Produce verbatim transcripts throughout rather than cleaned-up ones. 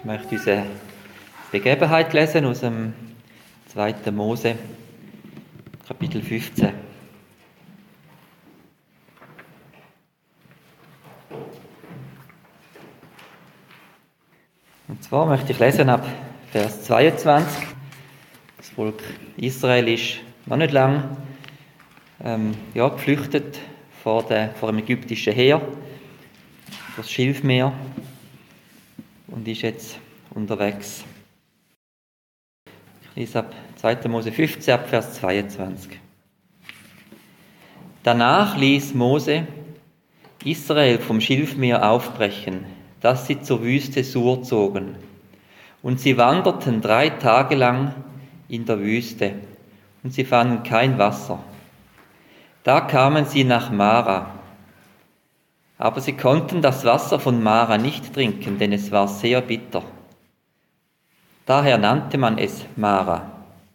Ich möchte uns eine Begebenheit lesen aus dem zweiten Mose, Kapitel fünfzehn. Und zwar möchte ich lesen ab Vers zweiundzwanzig. Das Volk Israel ist noch nicht lang ähm, ja, geflüchtet vor, der, vor dem ägyptischen Heer, vor das Schilfmeer, und ist jetzt unterwegs. Ich lese ab zweiten Mose fünfzehn, ab Vers zweiundzwanzig. Danach ließ Mose Israel vom Schilfmeer aufbrechen, dass sie zur Wüste Sur zogen. Und sie wanderten drei Tage lang in der Wüste, und sie fanden kein Wasser. Da kamen sie nach Mara. Aber sie konnten das Wasser von Mara nicht trinken, denn es war sehr bitter. Daher nannte man es Mara.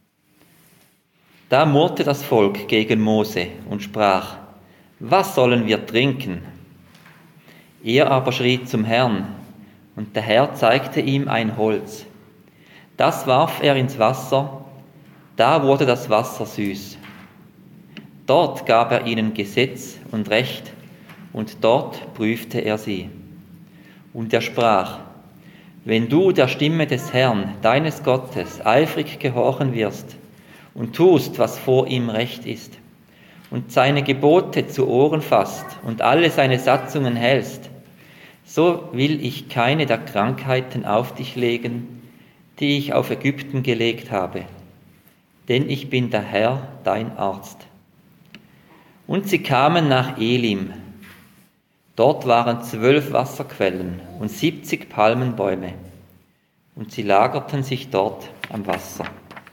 Da murrte das Volk gegen Mose und sprach: Was sollen wir trinken? Er aber schrie zum Herrn, und der Herr zeigte ihm ein Holz. Das warf er ins Wasser, da wurde das Wasser süß. Dort gab er ihnen Gesetz und Recht, und dort prüfte er sie. Und er sprach: Wenn du der Stimme des Herrn, deines Gottes, eifrig gehorchen wirst und tust, was vor ihm recht ist, und seine Gebote zu Ohren fasst und alle seine Satzungen hältst, so will ich keine der Krankheiten auf dich legen, die ich auf Ägypten gelegt habe, denn ich bin der Herr, dein Arzt. Und sie kamen nach Elim. Dort waren zwölf Wasserquellen und siebzig Palmenbäume, und sie lagerten sich dort am Wasser.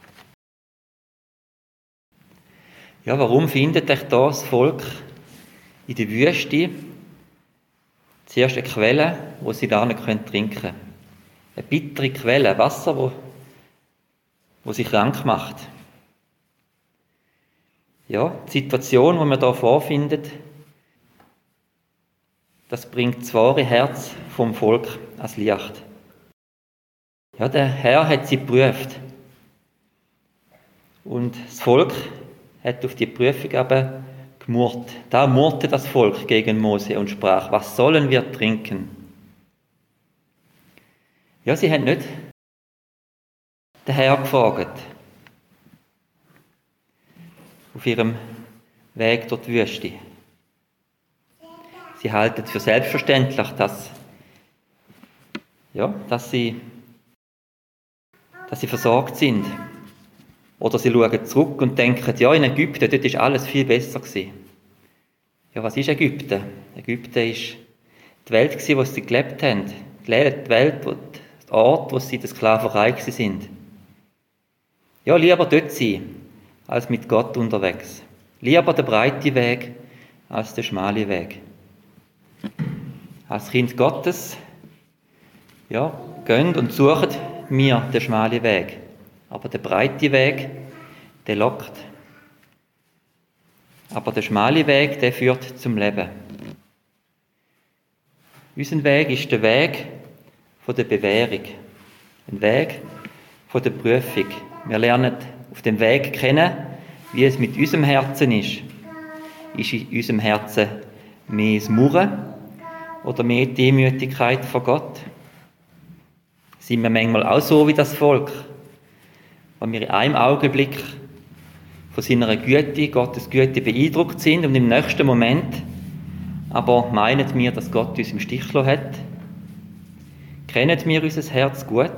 Ja, warum findet euch da das Volk in der Wüste zuerst eine Quelle, wo sie gar nicht trinken können? Eine bittere Quelle, Wasser, wo, wo sie krank macht. Ja, die Situation, die man hier vorfindet, das bringt das wahre Herz vom Volk ans Licht. Ja, der Herr hat sie geprüft. Und das Volk hat auf die Prüfung aber gemurrt. Da murrte das Volk gegen Mose und sprach: Was sollen wir trinken? Ja, sie haben nicht den Herr gefragt. Auf ihrem Weg durch die Wüste. Sie halten es für selbstverständlich, dass, ja, dass, sie, dass sie versorgt sind. Oder sie schauen zurück und denken: Ja, in Ägypten, dort war alles viel besser gewesen. Ja, was ist Ägypten? Ägypten war die Welt, in der sie gelebt haben. Die Welt, der Ort, wo sie in der Sklaverei sind. Ja, lieber dort sein, als mit Gott unterwegs. Lieber der breite Weg, als der schmale Weg. Als Kind Gottes, ja, gehen und suchen wir den schmalen Weg. Aber der breite Weg, der lockt. Aber der schmale Weg, der führt zum Leben. Unser Weg ist der Weg von der Bewährung. Ein Weg von der Prüfung. Wir lernen auf dem Weg kennen, wie es mit unserem Herzen ist. Ist in unserem Herzen mehr das Murren oder mehr die Demütigkeit vor Gott? Sind wir manchmal auch so wie das Volk, wenn wir in einem Augenblick von seiner Güte, Gottes Güte beeindruckt sind und im nächsten Moment aber meinen wir, dass Gott uns im Stich gelassen hat? Kennen wir unser Herz gut?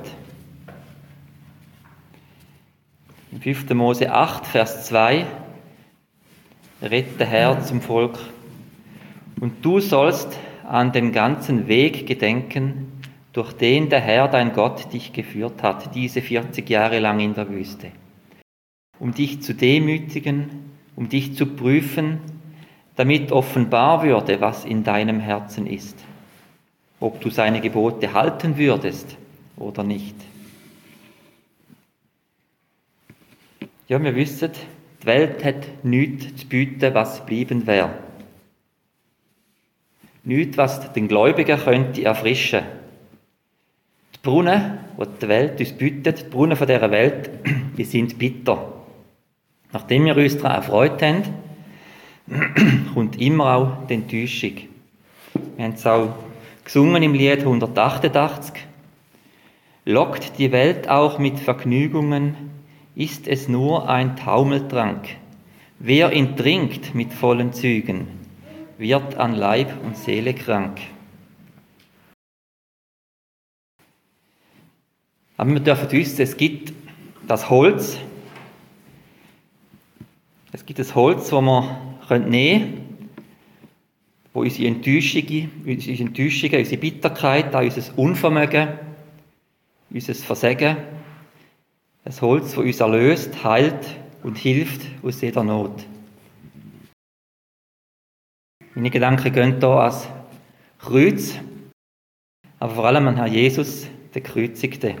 Im fünften Mose acht, Vers zwei redet der Herr zum Volk: Und du sollst an den ganzen Weg gedenken, durch den der Herr, dein Gott, dich geführt hat, diese vierzig Jahre lang in der Wüste, um dich zu demütigen, um dich zu prüfen, damit offenbar würde, was in deinem Herzen ist, ob du seine Gebote halten würdest oder nicht. Ja, wir wissen, die Welt hat nichts zu bieten, was bleiben wäre. Nichts, was den Gläubigen könnte erfrischen. Die Brunnen, die die Welt uns bietet, die Brunnen von dieser Welt, die sind bitter. Nachdem wir uns daran erfreut haben, kommt immer auch die Enttäuschung. Wir haben es auch gesungen im Lied hundertachtundachtzig. Lockt die Welt auch mit Vergnügungen, ist es nur ein Taumeltrank. Wer ihn trinkt mit vollen Zügen, wird an Leib und Seele krank. Aber wir dürfen wissen, es gibt das Holz, es gibt das Holz, das wir nehmen können, wo unsere Enttäuschungen, unsere Enttäuschungen, unsere Bitterkeit, auch unser Unvermögen, unser Versagen, das Holz, das uns erlöst, heilt und hilft aus jeder Not. Meine Gedanken gehen hier ans Kreuz, aber vor allem an Herrn Jesus, den Gekreuzigten.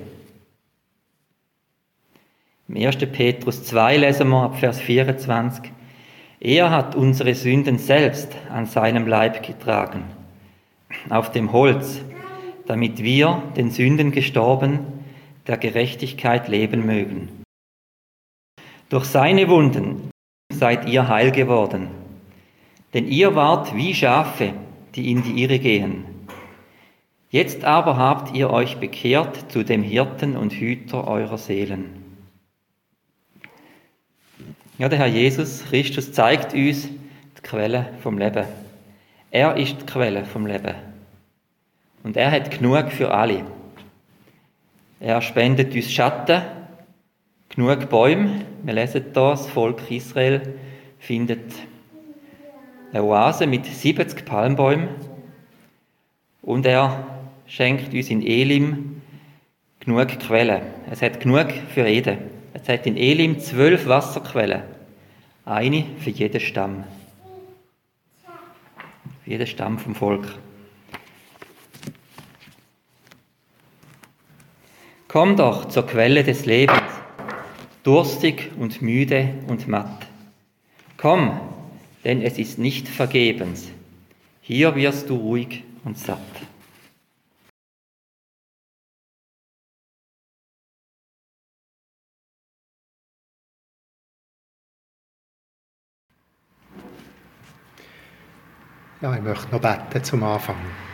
Im ersten Petrus zwei lesen wir ab Vers vierundzwanzig. Er hat unsere Sünden selbst an seinem Leib getragen, auf dem Holz, damit wir, den Sünden gestorben, der Gerechtigkeit leben mögen. Durch seine Wunden seid ihr heil geworden, denn ihr wart wie Schafe, die in die Irre gehen. Jetzt aber habt ihr euch bekehrt zu dem Hirten und Hüter eurer Seelen. Ja, der Herr Jesus Christus zeigt uns die Quelle vom Leben. Er ist die Quelle vom Leben. Und er hat genug für alle. Er spendet uns Schatten, genug Bäume. Wir lesen hier, das Volk Israel findet eine Oase mit siebzig Palmbäumen. Und er schenkt uns in Elim genug Quellen. Es hat genug für jeden. Es hat in Elim zwölf Wasserquellen. Eine für jeden Stamm. Für jeden Stamm vom Volk. Komm doch zur Quelle des Lebens, durstig und müde und matt. Komm, denn es ist nicht vergebens. Hier wirst du ruhig und satt. Ja, ich möchte noch beten zum Anfang.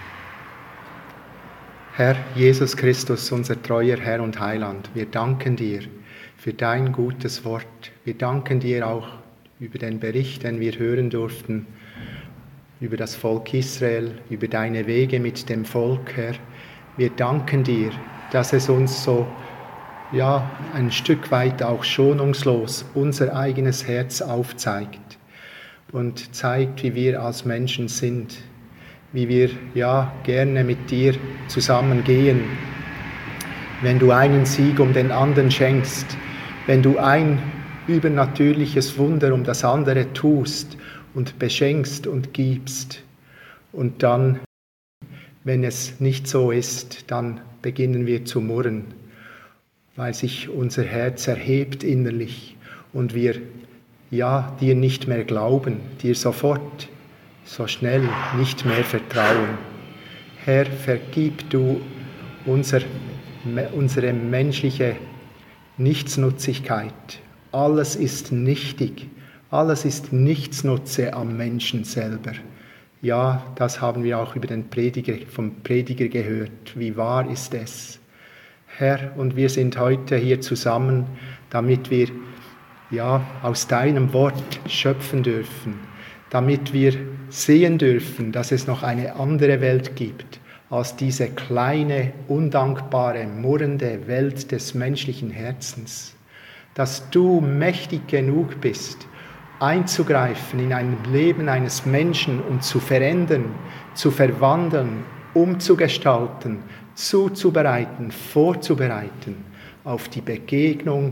Herr Jesus Christus, unser treuer Herr und Heiland, wir danken dir für dein gutes Wort. Wir danken dir auch über den Bericht, den wir hören durften, über das Volk Israel, über deine Wege mit dem Volk, Herr. Wir danken dir, dass es uns so, ja, ein Stück weit auch schonungslos unser eigenes Herz aufzeigt und zeigt, wie wir als Menschen sind, wie wir ja gerne mit dir zusammengehen. Wenn du einen Sieg um den anderen schenkst, wenn du ein übernatürliches Wunder um das andere tust und beschenkst und gibst. Und dann, wenn es nicht so ist, dann beginnen wir zu murren, weil sich unser Herz erhebt innerlich und wir ja dir nicht mehr glauben, dir sofort, so schnell nicht mehr vertrauen. Herr, vergib du unser, unsere menschliche Nichtsnutzigkeit. Alles ist nichtig, alles ist Nichtsnutze am Menschen selber. Ja, das haben wir auch über den Prediger, vom Prediger gehört. Wie wahr ist es? Herr, und wir sind heute hier zusammen, damit wir ja, aus deinem Wort schöpfen dürfen, damit wir sehen dürfen, dass es noch eine andere Welt gibt, als diese kleine, undankbare, murrende Welt des menschlichen Herzens. Dass du mächtig genug bist, einzugreifen in ein Leben eines Menschen und zu verändern, zu verwandeln, umzugestalten, zuzubereiten, vorzubereiten auf die Begegnung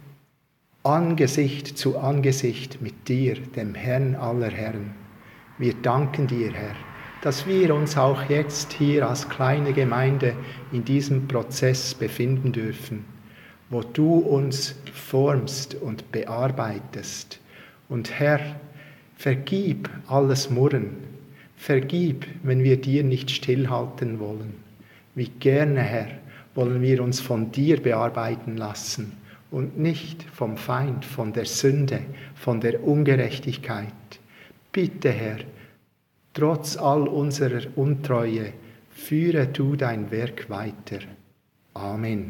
Angesicht zu Angesicht mit dir, dem Herrn aller Herren. Wir danken dir, Herr, dass wir uns auch jetzt hier als kleine Gemeinde in diesem Prozess befinden dürfen, wo du uns formst und bearbeitest. Und Herr, vergib alles Murren, vergib, wenn wir dir nicht stillhalten wollen. Wie gerne, Herr, wollen wir uns von dir bearbeiten lassen und nicht vom Feind, von der Sünde, von der Ungerechtigkeit. Bitte, Herr, trotz all unserer Untreue, führe du dein Werk weiter. Amen.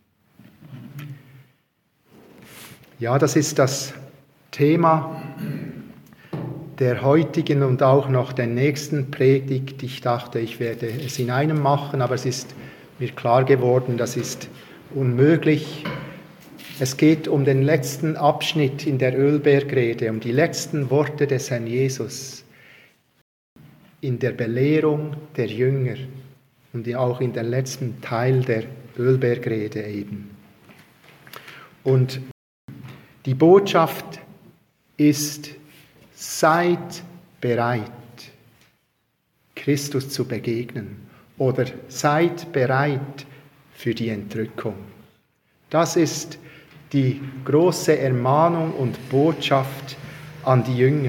Ja, das ist das Thema der heutigen und auch noch der nächsten Predigt. Ich dachte, ich werde es in einem machen, aber es ist mir klar geworden, das ist unmöglich. Es geht um den letzten Abschnitt in der Ölbergrede, um die letzten Worte des Herrn Jesus in der Belehrung der Jünger und auch in den letzten Teil der Ölbergrede eben. Und die Botschaft ist: Seid bereit, Christus zu begegnen, oder seid bereit für die Entrückung. Das ist die große Ermahnung und Botschaft an die Jünger.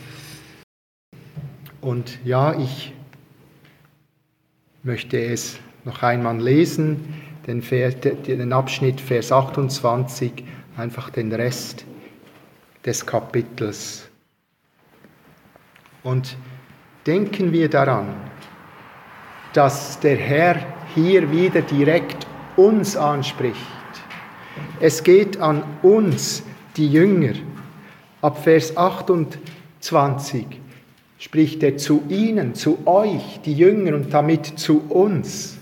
Und ja, ich möchte es noch einmal lesen, den, Vers, den Abschnitt Vers achtundzwanzig, einfach den Rest des Kapitels. Und denken wir daran, dass der Herr hier wieder direkt uns anspricht. Es geht an uns, die Jünger. Ab Vers achtundzwanzig spricht er zu ihnen, zu euch, die Jünger, und damit zu uns.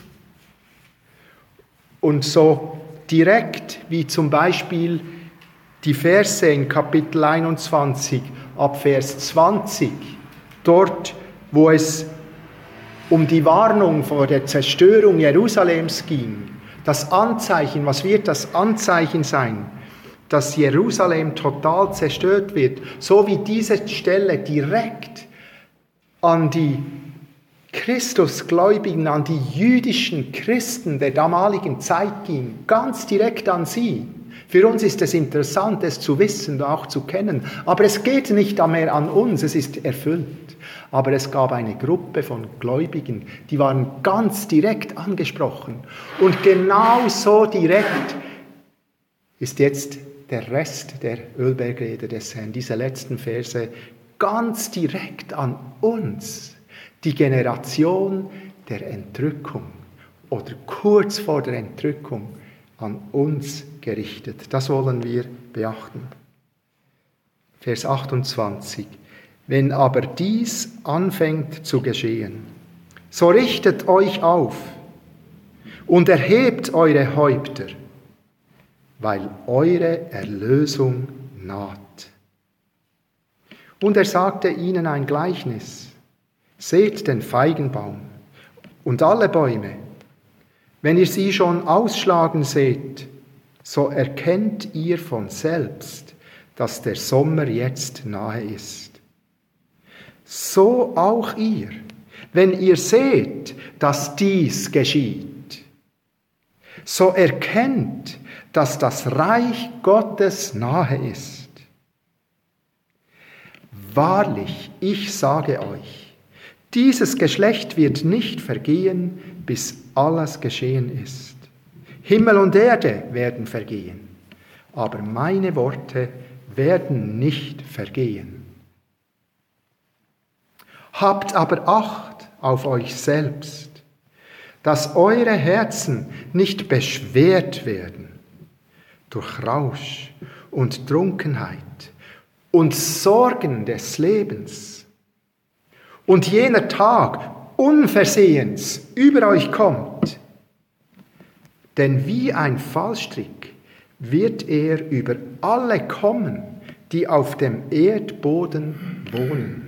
Und so direkt wie zum Beispiel die Verse in Kapitel einundzwanzig, ab Vers zwanzig, dort, wo es um die Warnung vor der Zerstörung Jerusalems ging, das Anzeichen, was wird das Anzeichen sein, dass Jerusalem total zerstört wird, so wie diese Stelle direkt an die Christusgläubigen, an die jüdischen Christen der damaligen Zeit ging, ganz direkt an sie. Für uns ist es interessant, es zu wissen und auch zu kennen, aber es geht nicht mehr an uns, es ist erfüllt. Aber es gab eine Gruppe von Gläubigen, die waren ganz direkt angesprochen. Und genau so direkt ist jetzt der Rest der Ölbergrede des Herrn, diese letzten Verse, ganz direkt an uns, die Generation der Entrückung oder kurz vor der Entrückung an uns gerichtet. Das wollen wir beachten. Vers achtundzwanzig. Wenn aber dies anfängt zu geschehen, so richtet euch auf und erhebt eure Häupter, weil eure Erlösung naht. Und er sagte ihnen ein Gleichnis: Seht den Feigenbaum und alle Bäume. Wenn ihr sie schon ausschlagen seht, so erkennt ihr von selbst, dass der Sommer jetzt nahe ist. So auch ihr, wenn ihr seht, dass dies geschieht, so erkennt, dass das Reich Gottes nahe ist. Wahrlich, ich sage euch, dieses Geschlecht wird nicht vergehen, bis alles geschehen ist. Himmel und Erde werden vergehen, aber meine Worte werden nicht vergehen. Habt aber Acht auf euch selbst, dass eure Herzen nicht beschwert werden durch Rausch und Trunkenheit und Sorgen des Lebens. Und jener Tag unversehens über euch kommt. Denn wie ein Fallstrick wird er über alle kommen, die auf dem Erdboden wohnen.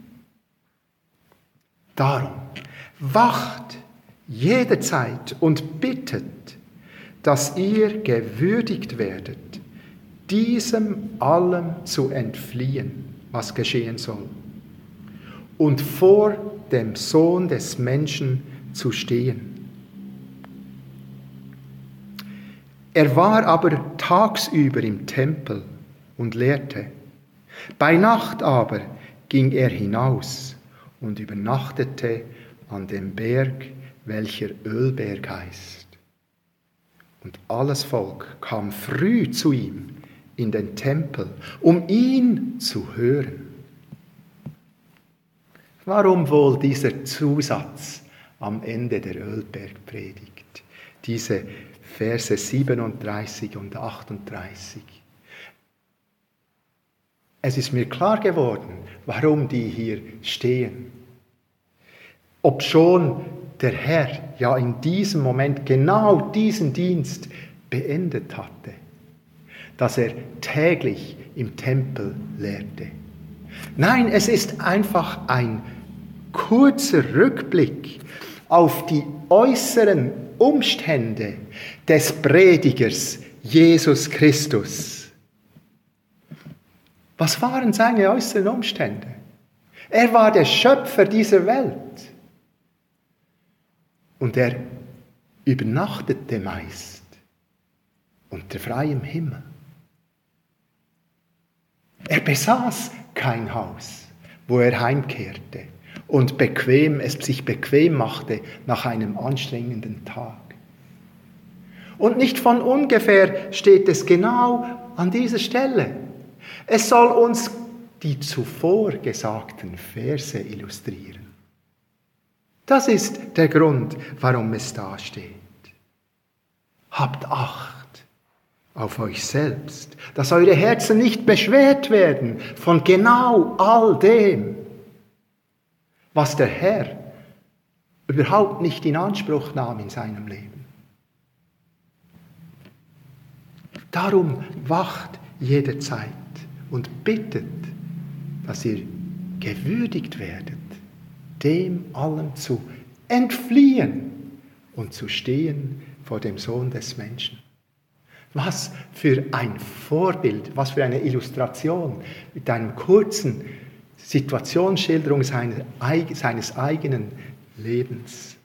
Darum wacht jederzeit und bittet, dass ihr gewürdigt werdet, diesem allem zu entfliehen, was geschehen soll, und vor dem Sohn des Menschen zu stehen. Er war aber tagsüber im Tempel und lehrte. Bei Nacht aber ging er hinaus und übernachtete an dem Berg, welcher Ölberg heißt. Und alles Volk kam früh zu ihm in den Tempel, um ihn zu hören. Warum wohl dieser Zusatz am Ende der Ölbergpredigt? Diese Verse siebenunddreißig und achtunddreißig. Es ist mir klar geworden, warum die hier stehen. Obschon der Herr ja in diesem Moment genau diesen Dienst beendet hatte, dass er täglich im Tempel lehrte. Nein, es ist einfach ein kurzer Rückblick auf die äußeren Umstände des Predigers Jesus Christus. Was waren seine äußeren Umstände? Er war der Schöpfer dieser Welt. Und er übernachtete meist unter freiem Himmel. Er besaß kein Haus, wo er heimkehrte und bequem, es sich bequem machte nach einem anstrengenden Tag. Und nicht von ungefähr steht es genau an dieser Stelle. Es soll uns die zuvor gesagten Verse illustrieren. Das ist der Grund, warum es da steht. Habt Acht auf euch selbst, dass eure Herzen nicht beschwert werden von genau all dem, was der Herr überhaupt nicht in Anspruch nahm in seinem Leben. Darum wacht jederzeit und bittet, dass ihr gewürdigt werdet, dem allem zu entfliehen und zu stehen vor dem Sohn des Menschen. Was für ein Vorbild, was für eine Illustration mit einer kurzen Situationsschilderung seines eigenen Lebens.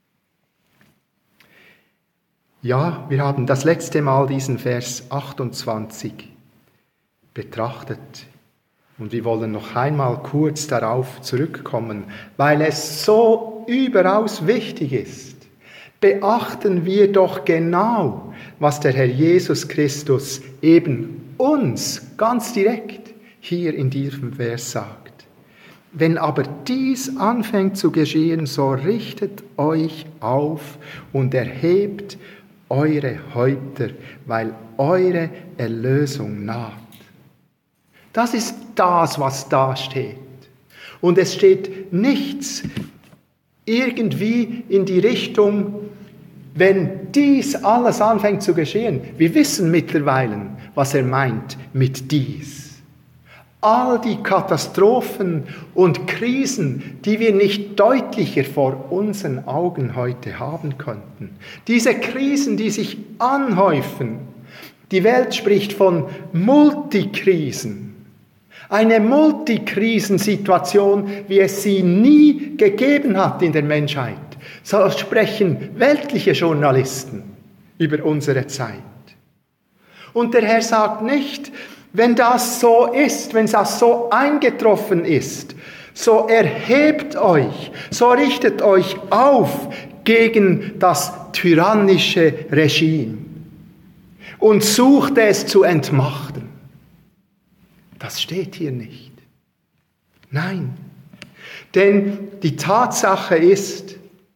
Ja, wir haben das letzte Mal diesen Vers achtundzwanzig betrachtet und wir wollen noch einmal kurz darauf zurückkommen, weil es so überaus wichtig ist. Beachten wir doch genau, was der Herr Jesus Christus eben uns ganz direkt hier in diesem Vers sagt. Wenn aber dies anfängt zu geschehen, so richtet euch auf und erhebt eure Häupter, weil eure Erlösung naht. Das ist das, was da steht. Und es steht nichts irgendwie in die Richtung, wenn dies alles anfängt zu geschehen. Wir wissen mittlerweile, was er meint mit dies. All die Katastrophen und Krisen, die wir nicht deutlicher vor unseren Augen heute haben könnten. Diese Krisen, die sich anhäufen. Die Welt spricht von Multikrisen. Eine Multikrisensituation, wie es sie nie gegeben hat in der Menschheit. So sprechen weltliche Journalisten über unsere Zeit. Und der Herr sagt nicht, wenn das so ist, wenn das so eingetroffen ist, so erhebt euch, so richtet euch auf gegen das tyrannische Regime und sucht es zu entmachten. Das steht hier nicht. Nein, denn die Tatsache ist,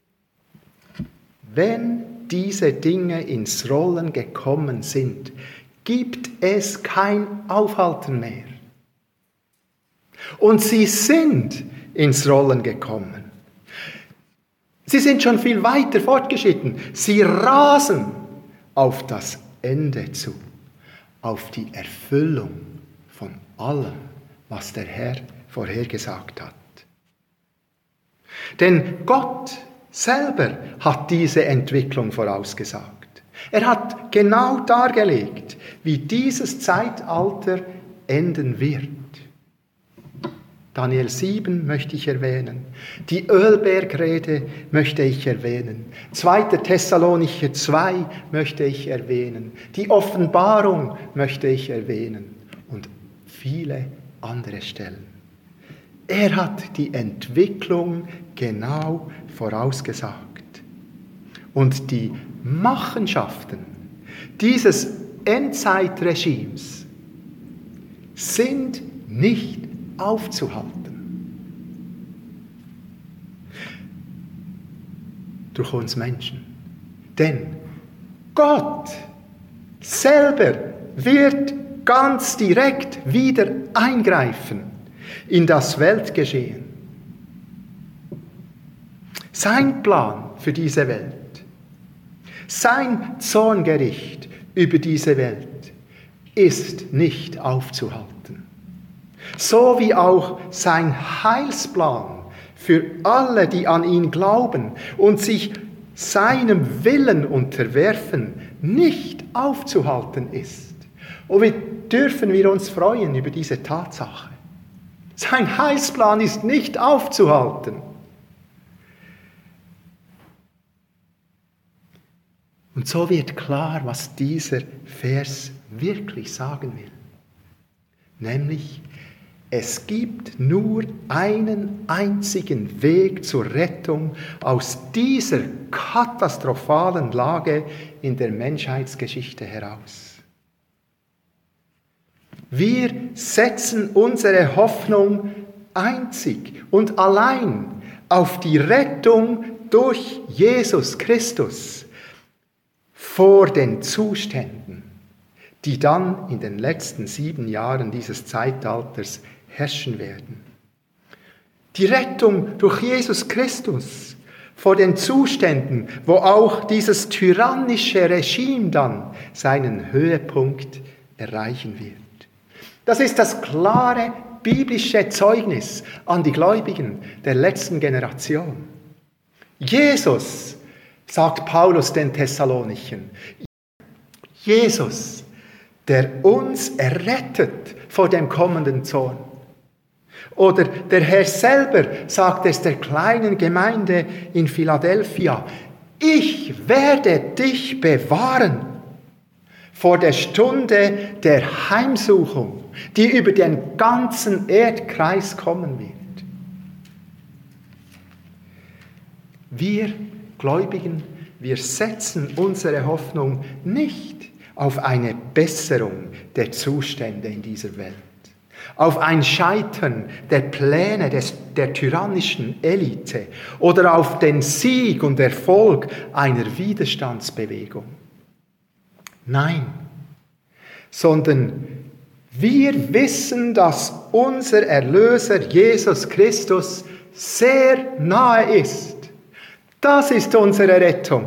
wenn diese Dinge ins Rollen gekommen sind, gibt es kein Aufhalten mehr. Und sie sind ins Rollen gekommen. Sie sind schon viel weiter fortgeschritten. Sie rasen auf das Ende zu, auf die Erfüllung von allem, was der Herr vorhergesagt hat. Denn Gott selber hat diese Entwicklung vorausgesagt. Er hat genau dargelegt, wie dieses Zeitalter enden wird. Daniel sieben möchte ich erwähnen. Die Ölbergrede möchte ich erwähnen. zweiter Thessalonicher zwei möchte ich erwähnen. Die Offenbarung möchte ich erwähnen. Und viele andere Stellen. Er hat die Entwicklung genau vorausgesagt. Und die Machenschaften dieses Endzeitregimes sind nicht aufzuhalten. Durch uns Menschen. Denn Gott selber wird ganz direkt wieder eingreifen in das Weltgeschehen. Sein Plan für diese Welt, sein Zorngericht über diese Welt ist nicht aufzuhalten. So wie auch sein Heilsplan für alle, die an ihn glauben und sich seinem Willen unterwerfen, nicht aufzuhalten ist. Und wie dürfen wir uns freuen über diese Tatsache? Sein Heilsplan ist nicht aufzuhalten. Und so wird klar, was dieser Vers wirklich sagen will. Nämlich, es gibt nur einen einzigen Weg zur Rettung aus dieser katastrophalen Lage in der Menschheitsgeschichte heraus. Wir setzen unsere Hoffnung einzig und allein auf die Rettung durch Jesus Christus vor den Zuständen, die dann in den letzten sieben Jahren dieses Zeitalters herrschen werden. Die Rettung durch Jesus Christus vor den Zuständen, wo auch dieses tyrannische Regime dann seinen Höhepunkt erreichen wird. Das ist das klare biblische Zeugnis an die Gläubigen der letzten Generation. Jesus, sagt Paulus den Thessalonichern, Jesus, der uns errettet vor dem kommenden Zorn. Oder der Herr selber sagt es der kleinen Gemeinde in Philadelphia, ich werde dich bewahren vor der Stunde der Heimsuchung, die über den ganzen Erdkreis kommen wird. Wir Gläubigen, wir setzen unsere Hoffnung nicht auf eine Besserung der Zustände in dieser Welt, auf ein Scheitern der Pläne des, der tyrannischen Elite oder auf den Sieg und Erfolg einer Widerstandsbewegung. Nein, sondern wir wissen, dass unser Erlöser Jesus Christus sehr nahe ist. Das ist unsere Rettung.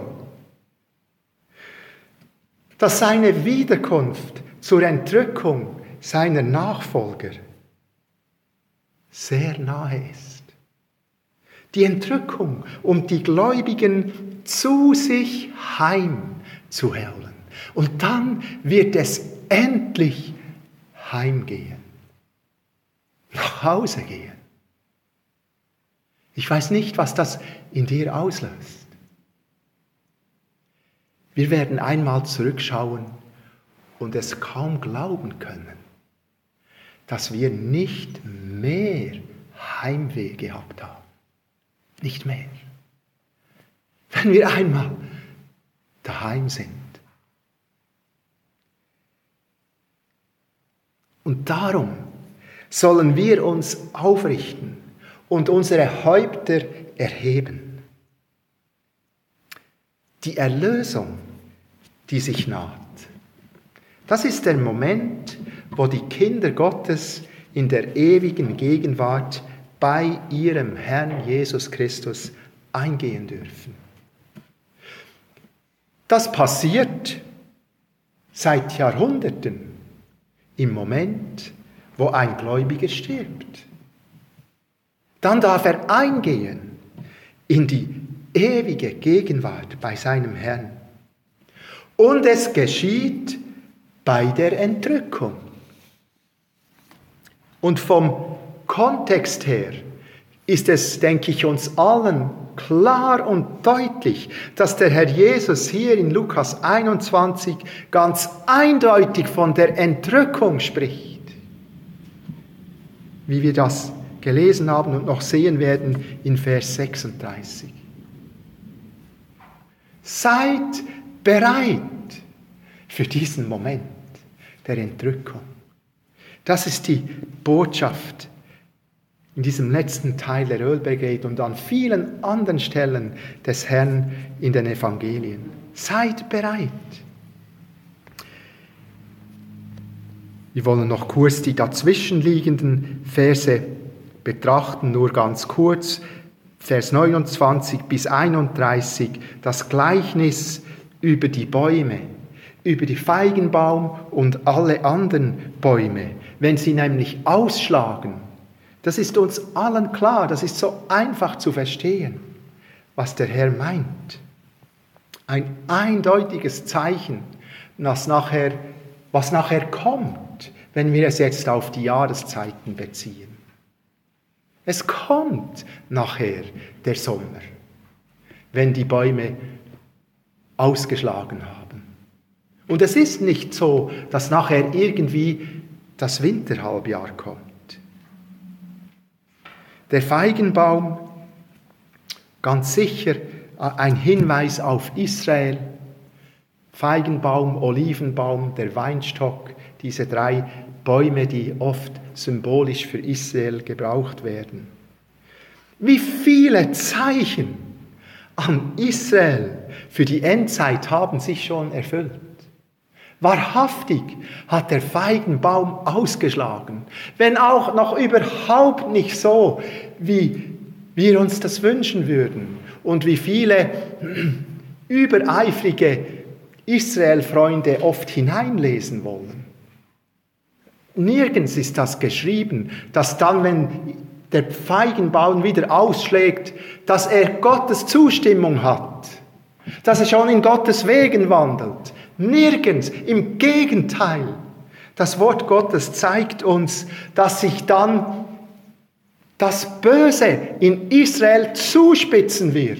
Dass seine Wiederkunft zur Entrückung seiner Nachfolger sehr nahe ist. Die Entrückung, um die Gläubigen zu sich heimzuholen. Und dann wird es endlich heimgehen. Nach Hause gehen. Ich weiß nicht, was das in dir auslöst. Wir werden einmal zurückschauen und es kaum glauben können, dass wir nicht mehr Heimweh gehabt haben. Nicht mehr. Wenn wir einmal daheim sind. Und darum sollen wir uns aufrichten und unsere Häupter erheben. Die Erlösung, die sich naht, das ist der Moment, wo die Kinder Gottes in der ewigen Gegenwart bei ihrem Herrn Jesus Christus eingehen dürfen. Das passiert seit Jahrhunderten im Moment, wo ein Gläubiger stirbt. Dann darf er eingehen in die ewige Gegenwart bei seinem Herrn. Und es geschieht bei der Entrückung. Und vom Kontext her ist es, denke ich, uns allen klar und deutlich, dass der Herr Jesus hier in Lukas einundzwanzig ganz eindeutig von der Entrückung spricht. Wie wir das gelesen haben und noch sehen werden in Vers sechsunddreißig. Seid bereit, für diesen Moment der Entrückung. Das ist die Botschaft in diesem letzten Teil der Ölbergpredigt und an vielen anderen Stellen des Herrn in den Evangelien. Seid bereit. Wir wollen noch kurz die dazwischenliegenden Verse betrachten, nur ganz kurz. Vers neunundzwanzig bis einunddreißig, das Gleichnis über die Bäume, über die Feigenbaum und alle anderen Bäume. Wenn sie nämlich ausschlagen, das ist uns allen klar, das ist so einfach zu verstehen, was der Herr meint. Ein eindeutiges Zeichen, was nachher, was nachher kommt, wenn wir es jetzt auf die Jahreszeiten beziehen. Es kommt nachher der Sommer, wenn die Bäume ausgeschlagen haben. Und es ist nicht so, dass nachher irgendwie das Winterhalbjahr kommt. Der Feigenbaum, ganz sicher ein Hinweis auf Israel. Feigenbaum, Olivenbaum, der Weinstock, diese drei Bäume, die oft symbolisch für Israel gebraucht werden. Wie viele Zeichen an Israel für die Endzeit haben sich schon erfüllt. Wahrhaftig hat der Feigenbaum ausgeschlagen, wenn auch noch überhaupt nicht so, wie wir uns das wünschen würden und wie viele übereifrige Israel-Freunde oft hineinlesen wollen. Nirgends ist das geschrieben, dass dann, wenn der Feigenbaum wieder ausschlägt, dass er Gottes Zustimmung hat, dass er schon in Gottes Wegen wandelt. Nirgends, im Gegenteil. Das Wort Gottes zeigt uns, dass sich dann das Böse in Israel zuspitzen wird.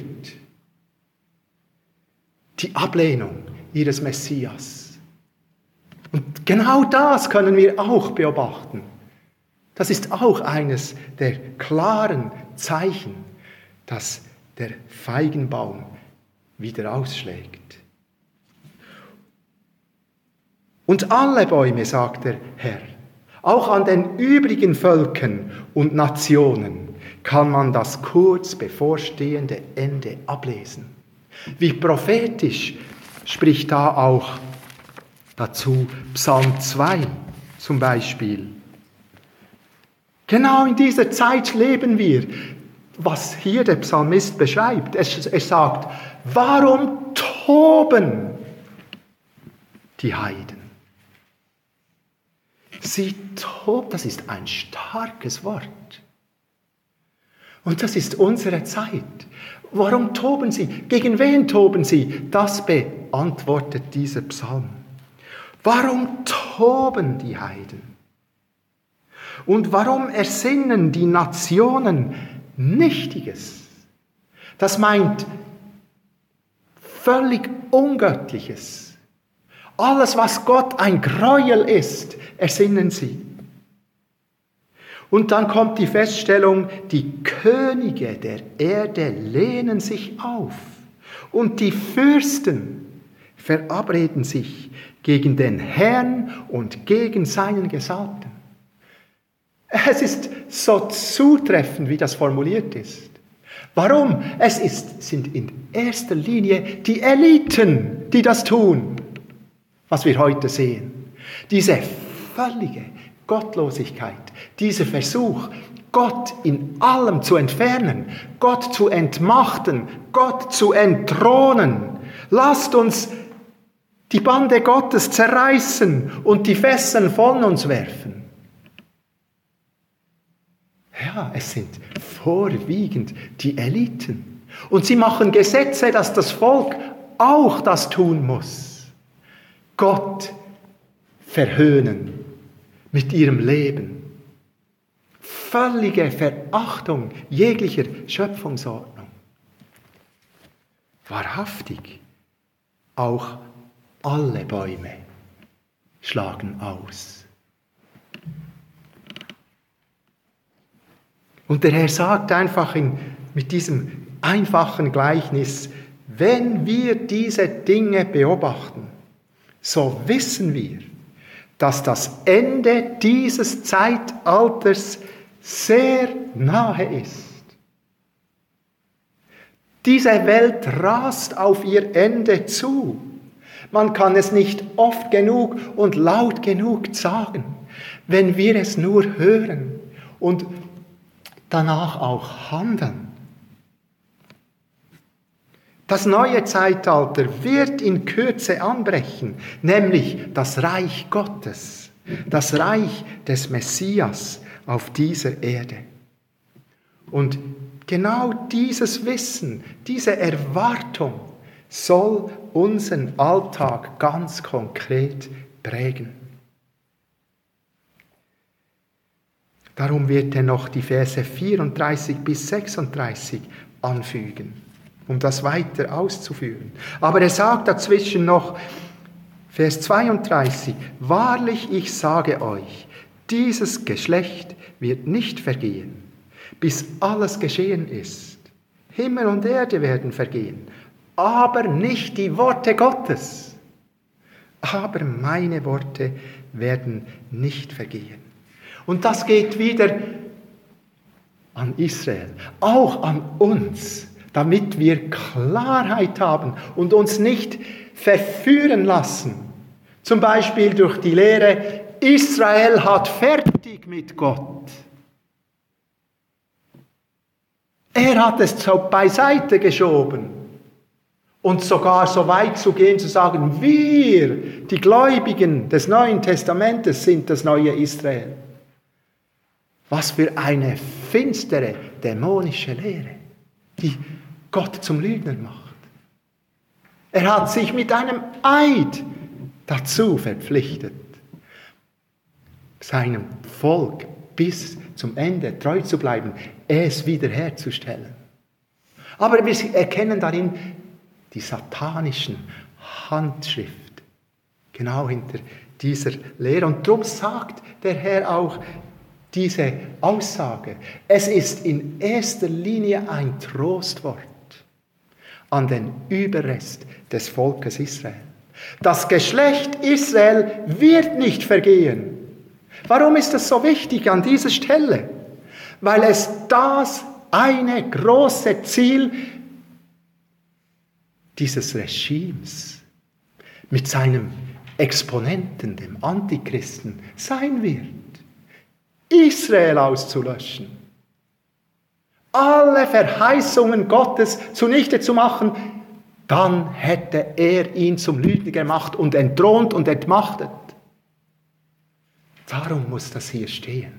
Die Ablehnung ihres Messias. Und genau das können wir auch beobachten. Das ist auch eines der klaren Zeichen, dass der Feigenbaum wieder ausschlägt. Und alle Bäume, sagt der Herr, auch an den übrigen Völkern und Nationen kann man das kurz bevorstehende Ende ablesen. Wie prophetisch spricht da auch dazu Psalm zwei zum Beispiel. Genau in dieser Zeit leben wir, was hier der Psalmist beschreibt. Er, er sagt, warum toben die Heiden? Sie toben, das ist ein starkes Wort. Und das ist unsere Zeit. Warum toben sie? Gegen wen toben sie? Das beantwortet dieser Psalm. Warum toben die Heiden? Und warum ersinnen die Nationen Nichtiges? Das meint völlig Ungöttliches. Alles, was Gott ein Gräuel ist, ersinnen sie. Und dann kommt die Feststellung, die Könige der Erde lehnen sich auf und die Fürsten verabreden sich gegen den Herrn und gegen seinen Gesalbten. Es ist so zutreffend, wie das formuliert ist. Warum? Es ist, sind in erster Linie die Eliten, die das tun, was wir heute sehen. Diese völlige Gottlosigkeit, dieser Versuch, Gott in allem zu entfernen, Gott zu entmachten, Gott zu entthronen. Lasst uns die Bande Gottes zerreißen und die Fesseln von uns werfen. Ja, es sind vorwiegend die Eliten. Und sie machen Gesetze, dass das Volk auch das tun muss. Gott verhöhnen mit ihrem Leben. Völlige Verachtung jeglicher Schöpfungsordnung. Wahrhaftig, auch alle Bäume schlagen aus. Und der Herr sagt einfach in, mit diesem einfachen Gleichnis, wenn wir diese Dinge beobachten, so wissen wir, dass das Ende dieses Zeitalters sehr nahe ist. Diese Welt rast auf ihr Ende zu. Man kann es nicht oft genug und laut genug sagen, wenn wir es nur hören und danach auch handeln. Das neue Zeitalter wird in Kürze anbrechen, nämlich das Reich Gottes, das Reich des Messias auf dieser Erde. Und genau dieses Wissen, diese Erwartung soll unseren Alltag ganz konkret prägen. Darum wird er noch die Verse vierunddreißig bis sechsunddreißig anfügen, um das weiter auszuführen. Aber er sagt dazwischen noch, Vers zweiunddreißig, wahrlich, ich sage euch, dieses Geschlecht wird nicht vergehen, bis alles geschehen ist. Himmel und Erde werden vergehen, aber nicht die Worte Gottes. Aber meine Worte werden nicht vergehen. Und das geht wieder an Israel, auch an uns, damit wir Klarheit haben und uns nicht verführen lassen. Zum Beispiel durch die Lehre, Israel hat fertig mit Gott. Er hat es so beiseite geschoben. Und sogar so weit zu gehen, zu sagen, wir, die Gläubigen des Neuen Testamentes, sind das neue Israel. Was für eine finstere, dämonische Lehre, die Gott zum Lügner macht. Er hat sich mit einem Eid dazu verpflichtet, seinem Volk bis zum Ende treu zu bleiben, es wiederherzustellen. Aber wir erkennen darin die satanischen Handschrift, genau hinter dieser Lehre. Und darum sagt der Herr auch diese Aussage. Es ist in erster Linie ein Trostwort an den Überrest des Volkes Israel. Das Geschlecht Israel wird nicht vergehen. Warum ist das so wichtig an dieser Stelle? Weil es das eine große Ziel dieses Regimes mit seinem Exponenten, dem Antichristen, sein wird. Israel auszulöschen. Alle Verheißungen Gottes zunichte zu machen, dann hätte er ihn zum Lügner gemacht und entthront und entmachtet. Darum muss das hier stehen.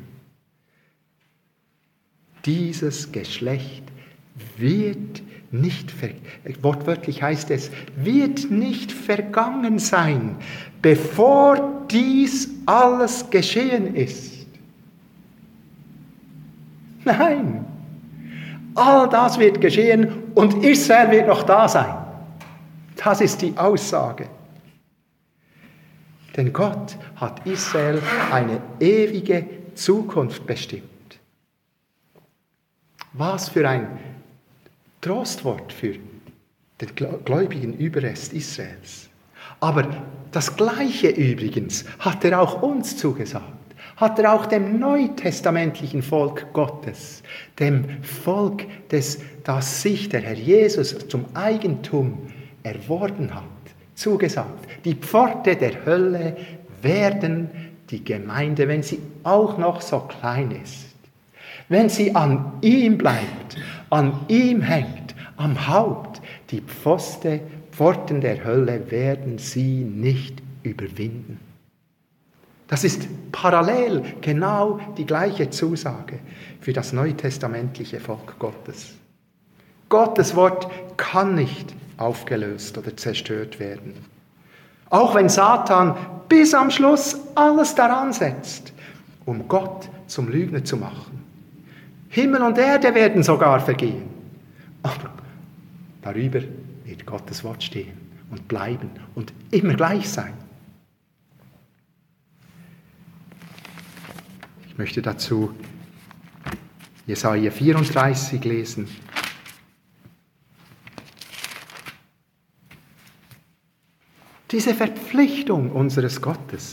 Dieses Geschlecht wird nicht, ver- wortwörtlich heißt es, wird nicht vergangen sein, bevor dies alles geschehen ist. Nein, all das wird geschehen und Israel wird noch da sein. Das ist die Aussage. Denn Gott hat Israel eine ewige Zukunft bestimmt. Was für ein Trostwort für den gläubigen Überrest Israels. Aber das Gleiche übrigens hat er auch uns zugesagt. Hat er auch dem neutestamentlichen Volk Gottes, dem Volk, des, das sich der Herr Jesus zum Eigentum erworben hat, zugesagt. Die Pforte der Hölle werden die Gemeinde, wenn sie auch noch so klein ist, wenn sie an ihm bleibt, an ihm hängt, am Haupt, die Pfoste, Pforten der Hölle werden sie nicht überwinden. Das ist parallel genau die gleiche Zusage für das neutestamentliche Volk Gottes. Gottes Wort kann nicht aufgelöst oder zerstört werden. Auch wenn Satan bis am Schluss alles daran setzt, um Gott zum Lügner zu machen. Himmel und Erde werden sogar vergehen. Aber darüber wird Gottes Wort stehen und bleiben und immer gleich sein. Ich möchte dazu Jesaja vierunddreißig lesen. Diese Verpflichtung unseres Gottes.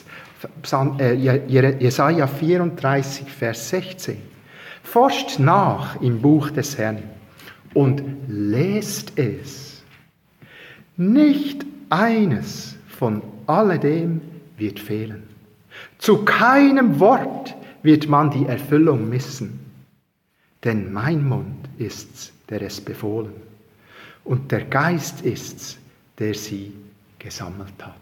Jesaja vierunddreißig, Vers sechzehn. Forscht nach im Buch des Herrn und lest es. Nicht eines von alledem wird fehlen. Zu keinem Wort wird man die Erfüllung missen. Denn mein Mund ist's, der es befohlen, und der Geist ist's, der sie gesammelt hat.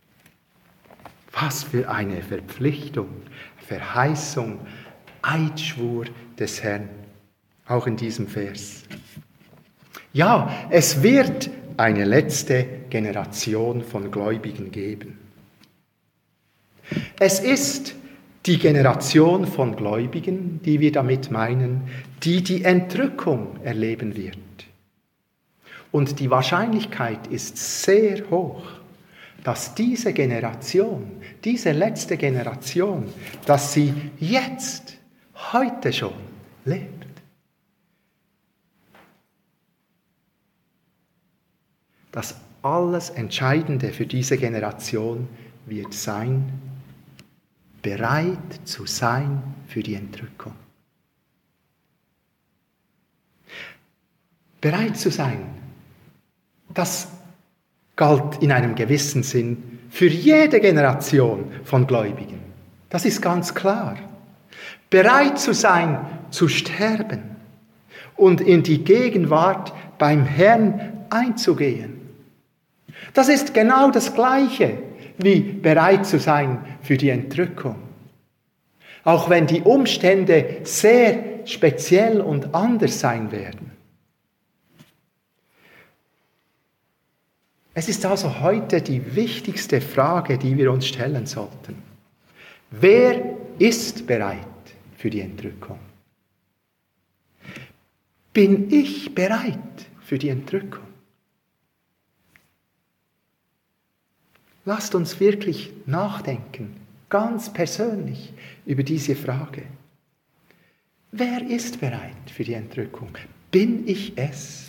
Was für eine Verpflichtung, Verheißung, Eidschwur des Herrn, auch in diesem Vers. Ja, es wird eine letzte Generation von Gläubigen geben. Es ist die Generation von Gläubigen, die wir damit meinen, die die Entrückung erleben wird. Und die Wahrscheinlichkeit ist sehr hoch, dass diese Generation, diese letzte Generation, dass sie jetzt, heute schon lebt. Das alles Entscheidende für diese Generation wird sein, bereit zu sein für die Entrückung. Bereit zu sein, das galt in einem gewissen Sinn für jede Generation von Gläubigen. Das ist ganz klar. Bereit zu sein, zu sterben und in die Gegenwart beim Herrn einzugehen. Das ist genau das Gleiche, wie bereit zu sein für die Entrückung. Auch wenn die Umstände sehr speziell und anders sein werden. Es ist also heute die wichtigste Frage, die wir uns stellen sollten. Wer ist bereit für die Entrückung? Bin ich bereit für die Entrückung? Lasst uns wirklich nachdenken, ganz persönlich, über diese Frage. Wer ist bereit für die Entrückung? Bin ich es?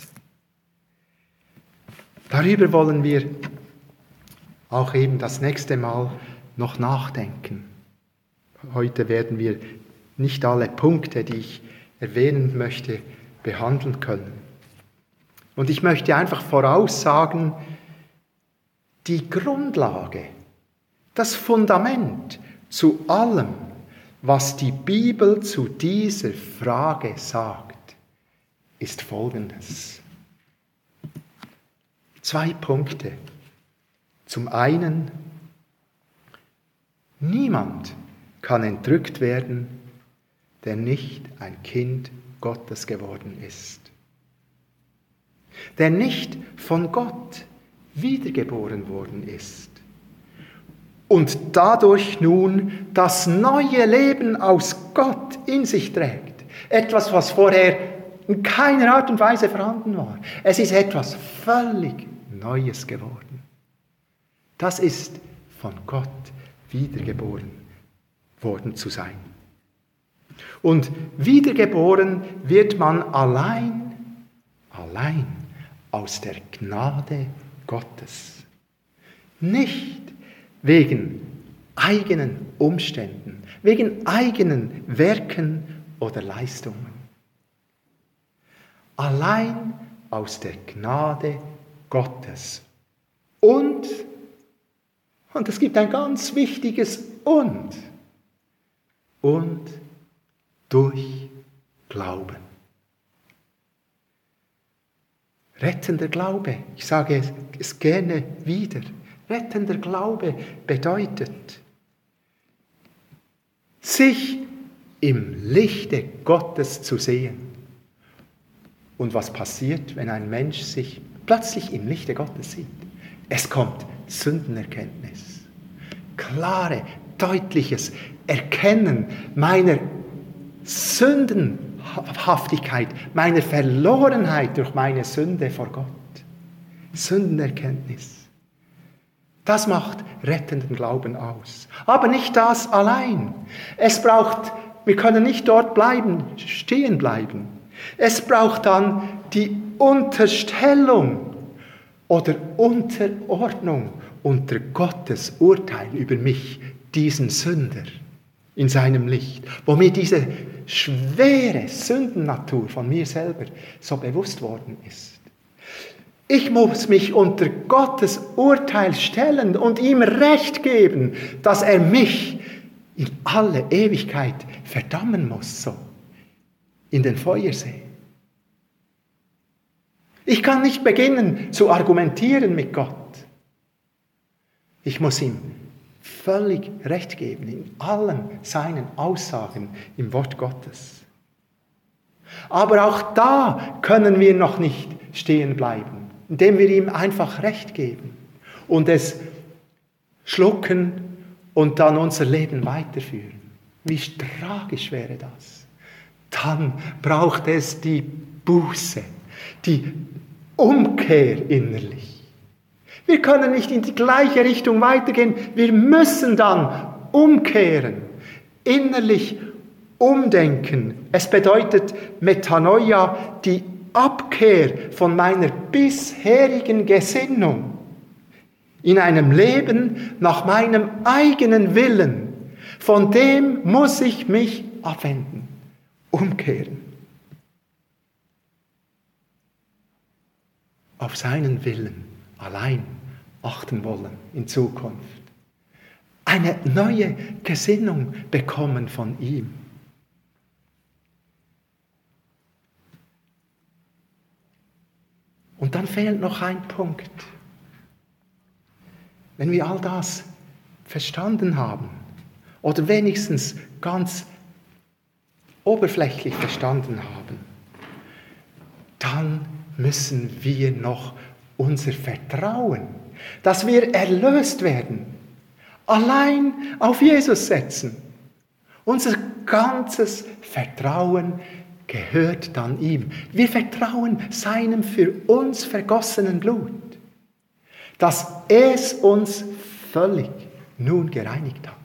Darüber wollen wir auch eben das nächste Mal noch nachdenken. Heute werden wir nicht alle Punkte, die ich erwähnen möchte, behandeln können. Und ich möchte einfach voraussagen, die Grundlage, das Fundament zu allem, was die Bibel zu dieser Frage sagt, ist Folgendes. Zwei Punkte. Zum einen, niemand kann entrückt werden, der nicht ein Kind Gottes geworden ist. Der nicht von Gott wiedergeboren worden ist. Und dadurch nun das neue Leben aus Gott in sich trägt. Etwas, was vorher in keiner Art und Weise vorhanden war. Es ist etwas völlig Neues geworden. Das ist von Gott wiedergeboren worden zu sein. Und wiedergeboren wird man allein, allein aus der Gnade Gottes. Nicht wegen eigenen Umständen, wegen eigenen Werken oder Leistungen. Allein aus der Gnade Gottes. Und, und es gibt ein ganz wichtiges Und, und durch Glauben. Rettender Glaube, ich sage es gerne wieder, rettender Glaube bedeutet, sich im Lichte Gottes zu sehen. Und was passiert, wenn ein Mensch sich plötzlich im Lichte Gottes sieht? Es kommt Sündenerkenntnis. Klare, deutliches Erkennen meiner Sündenhaftigkeit, meiner Verlorenheit durch meine Sünde vor Gott. Sündenerkenntnis. Das macht rettenden Glauben aus. Aber nicht das allein. Es braucht, wir können nicht dort bleiben, stehen bleiben. Es braucht dann die Unterstellung oder Unterordnung unter Gottes Urteil über mich, diesen Sünder, in seinem Licht, wo mir diese schwere Sündennatur von mir selber so bewusst worden ist. Ich muss mich unter Gottes Urteil stellen und ihm Recht geben, dass er mich in alle Ewigkeit verdammen muss, so in den Feuersee. Ich kann nicht beginnen zu argumentieren mit Gott. Ich muss ihm völlig Recht geben in allen seinen Aussagen im Wort Gottes. Aber auch da können wir noch nicht stehen bleiben, indem wir ihm einfach Recht geben und es schlucken und dann unser Leben weiterführen. Wie tragisch wäre das? Dann braucht es die Buße, die Umkehr innerlich. Wir können nicht in die gleiche Richtung weitergehen. Wir müssen dann umkehren, innerlich umdenken. Es bedeutet Metanoia, die Abkehr von meiner bisherigen Gesinnung in einem Leben nach meinem eigenen Willen. Von dem muss ich mich abwenden, umkehren. Auf seinen Willen allein achten wollen in Zukunft. Eine neue Gesinnung bekommen von ihm. Und dann fehlt noch ein Punkt. Wenn wir all das verstanden haben oder wenigstens ganz oberflächlich verstanden haben, dann müssen wir noch unser Vertrauen, dass wir erlöst werden, allein auf Jesus setzen. Unser ganzes Vertrauen gehört dann ihm. Wir vertrauen seinem für uns vergossenen Blut, dass es uns völlig nun gereinigt hat.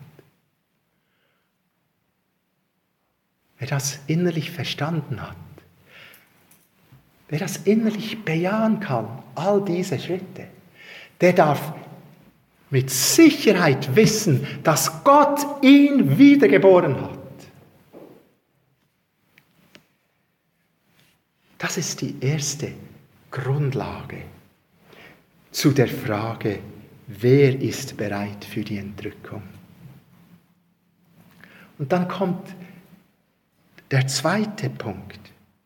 Wer das innerlich verstanden hat, wer das innerlich bejahen kann, all diese Schritte, der darf mit Sicherheit wissen, dass Gott ihn wiedergeboren hat. Das ist die erste Grundlage zu der Frage, wer ist bereit für die Entrückung? Und dann kommt der zweite Punkt.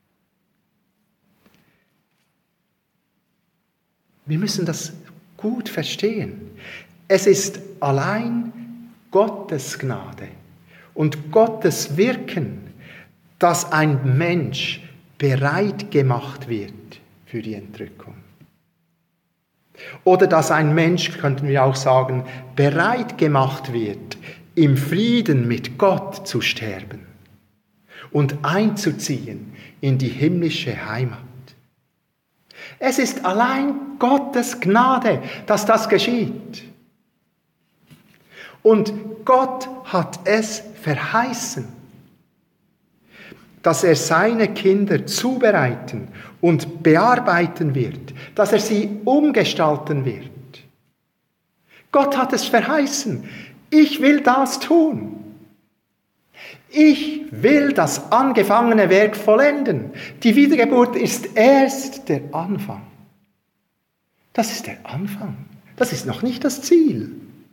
Wir müssen das gut verstehen. Es ist allein Gottes Gnade und Gottes Wirken, dass ein Mensch bereit gemacht wird für die Entrückung. Oder dass ein Mensch, könnten wir auch sagen, bereit gemacht wird, im Frieden mit Gott zu sterben und einzuziehen in die himmlische Heimat. Es ist allein Gottes Gnade, dass das geschieht. Und Gott hat es verheißen, dass er seine Kinder zubereiten und bearbeiten wird, dass er sie umgestalten wird. Gott hat es verheißen. Ich will das tun. Ich will das angefangene Werk vollenden. Die Wiedergeburt ist erst der Anfang. Das ist der Anfang. Das ist noch nicht das Ziel.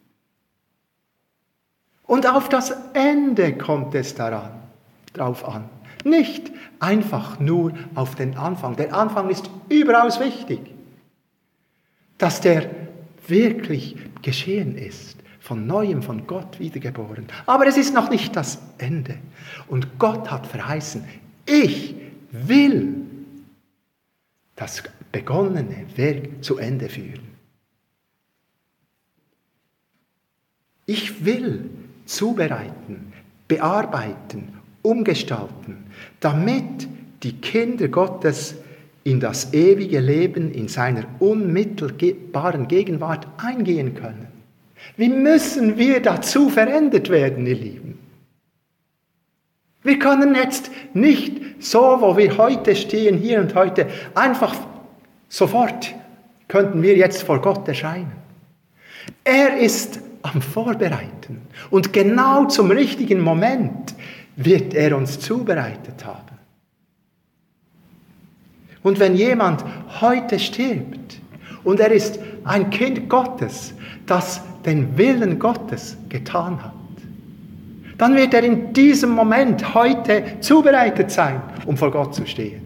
Und auf das Ende kommt es daran, drauf an. Nicht einfach nur auf den Anfang. Der Anfang ist überaus wichtig, dass der wirklich geschehen ist, von Neuem, von Gott wiedergeboren. Aber es ist noch nicht das Ende. Und Gott hat verheißen, ich will das begonnene Werk zu Ende führen. Ich will zubereiten, bearbeiten, umgestalten, damit die Kinder Gottes in das ewige Leben in seiner unmittelbaren Gegenwart eingehen können. Wie müssen wir dazu verändert werden, ihr Lieben? Wir können jetzt nicht so, wo wir heute stehen, hier und heute, einfach sofort könnten wir jetzt vor Gott erscheinen. Er ist am Vorbereiten. Und genau zum richtigen Moment wird er uns zubereitet haben. Und wenn jemand heute stirbt und er ist ein Kind Gottes, das den Willen Gottes getan hat, dann wird er in diesem Moment heute zubereitet sein, um vor Gott zu stehen.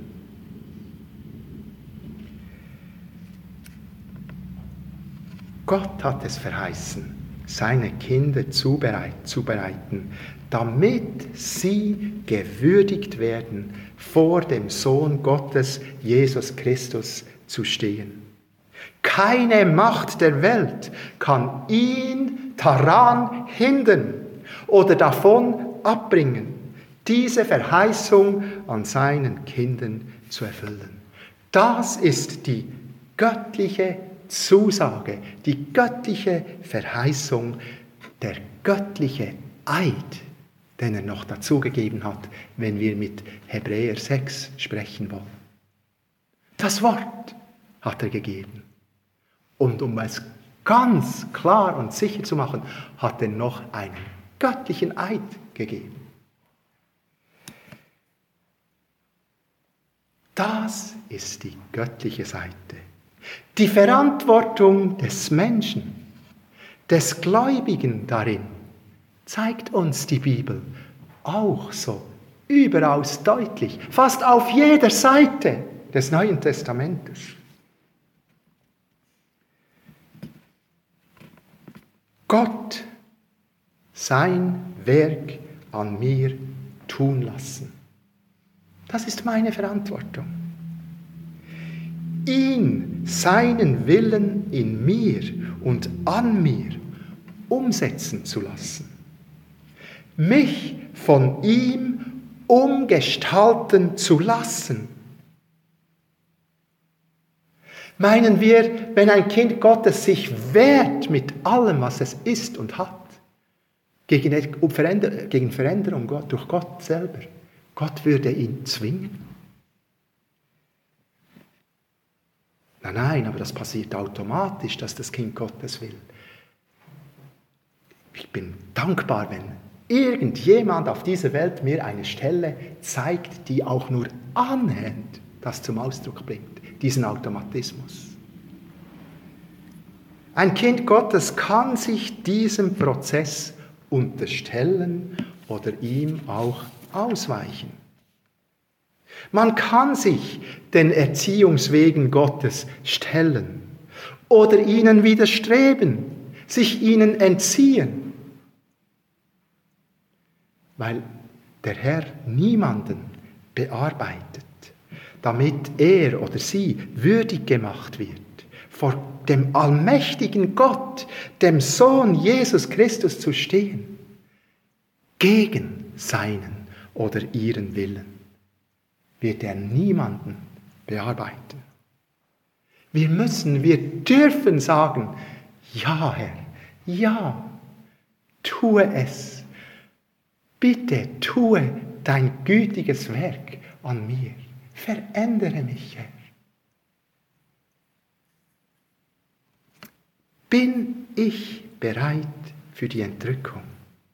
Gott hat es verheißen, seine Kinder zubereiten, damit sie gewürdigt werden, vor dem Sohn Gottes, Jesus Christus, zu stehen. Keine Macht der Welt kann ihn daran hindern oder davon abbringen, diese Verheißung an seinen Kindern zu erfüllen. Das ist die göttliche Zusage, die göttliche Verheißung, der göttliche Eid, den er noch dazugegeben hat, wenn wir mit Hebräer sechs sprechen wollen. Das Wort hat er gegeben. Und um es ganz klar und sicher zu machen, hat er noch einen göttlichen Eid gegeben. Das ist die göttliche Seite. Die Verantwortung des Menschen, des Gläubigen darin, zeigt uns die Bibel auch so überaus deutlich, fast auf jeder Seite des Neuen Testamentes. Gott sein Werk an mir tun lassen. Das ist meine Verantwortung. Ihn, seinen Willen in mir und an mir umsetzen zu lassen. Mich von ihm umgestalten zu lassen. Meinen wir, wenn ein Kind Gottes sich wehrt mit allem, was es ist und hat, gegen Veränderung durch Gott selber, Gott würde ihn zwingen? Nein, nein, aber das passiert automatisch, dass das Kind Gottes will. Ich bin dankbar, wenn irgendjemand auf dieser Welt mir eine Stelle zeigt, die auch nur annähernd das zum Ausdruck bringt, diesen Automatismus. Ein Kind Gottes kann sich diesem Prozess unterstellen oder ihm auch ausweichen. Man kann sich den Erziehungswegen Gottes stellen oder ihnen widerstreben, sich ihnen entziehen, weil der Herr niemanden bearbeitet, damit er oder sie würdig gemacht wird, vor dem allmächtigen Gott, dem Sohn Jesus Christus zu stehen, gegen seinen oder ihren Willen, wird er niemanden bearbeiten. Wir müssen, wir dürfen sagen, ja Herr, ja, tue es. Bitte tue dein gütiges Werk an mir. Verändere mich, Herr. Bin ich bereit für die Entrückung?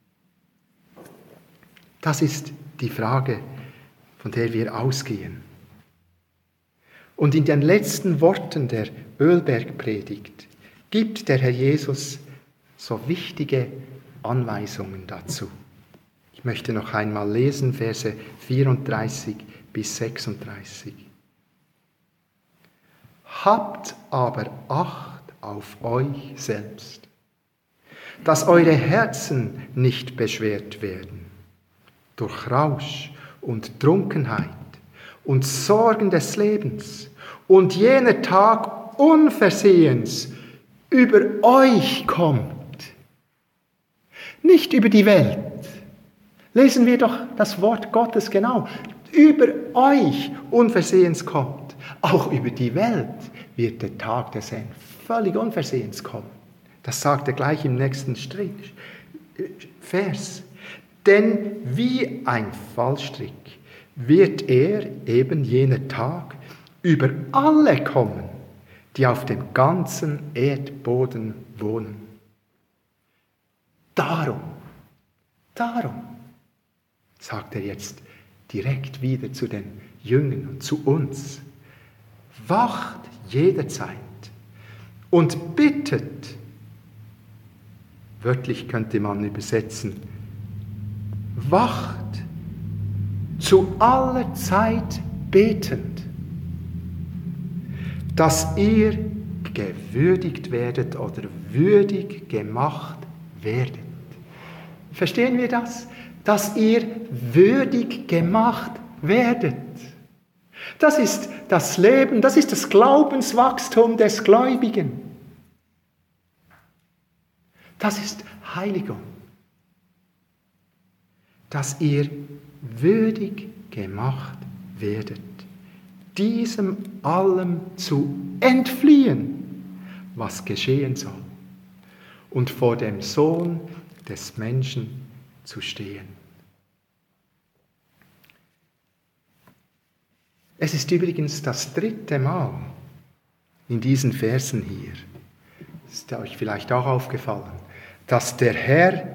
Das ist die Frage, von der wir ausgehen. Und in den letzten Worten der Ölbergpredigt gibt der Herr Jesus so wichtige Anweisungen dazu. Ich möchte noch einmal lesen, Verse vierunddreißig bis sechsunddreißig. Habt aber Acht auf euch selbst, dass eure Herzen nicht beschwert werden durch Rausch und Trunkenheit und Sorgen des Lebens und jener Tag unversehens über euch kommt. Nicht über die Welt. Lesen wir doch das Wort Gottes genau. Über euch unversehens kommt. Auch über die Welt wird der Tag des Herrn völlig unversehens kommen. Das sagt er gleich im nächsten Strich, Vers. Denn wie ein Fallstrick wird er, eben jener Tag, über alle kommen, die auf dem ganzen Erdboden wohnen. Darum, darum, sagt er jetzt direkt wieder zu den Jüngern und zu uns, wacht jederzeit und bittet, wörtlich könnte man übersetzen, wacht zu aller Zeit betend, dass ihr gewürdigt werdet oder würdig gemacht werdet. Verstehen wir das? Dass ihr würdig gemacht werdet. Das ist das Leben, das ist das Glaubenswachstum des Gläubigen. Das ist Heiligung. Dass ihr würdig gemacht werdet, diesem allem zu entfliehen, was geschehen soll, und vor dem Sohn des Menschen zu stehen. Es ist übrigens das dritte Mal in diesen Versen hier, ist euch vielleicht auch aufgefallen, dass der Herr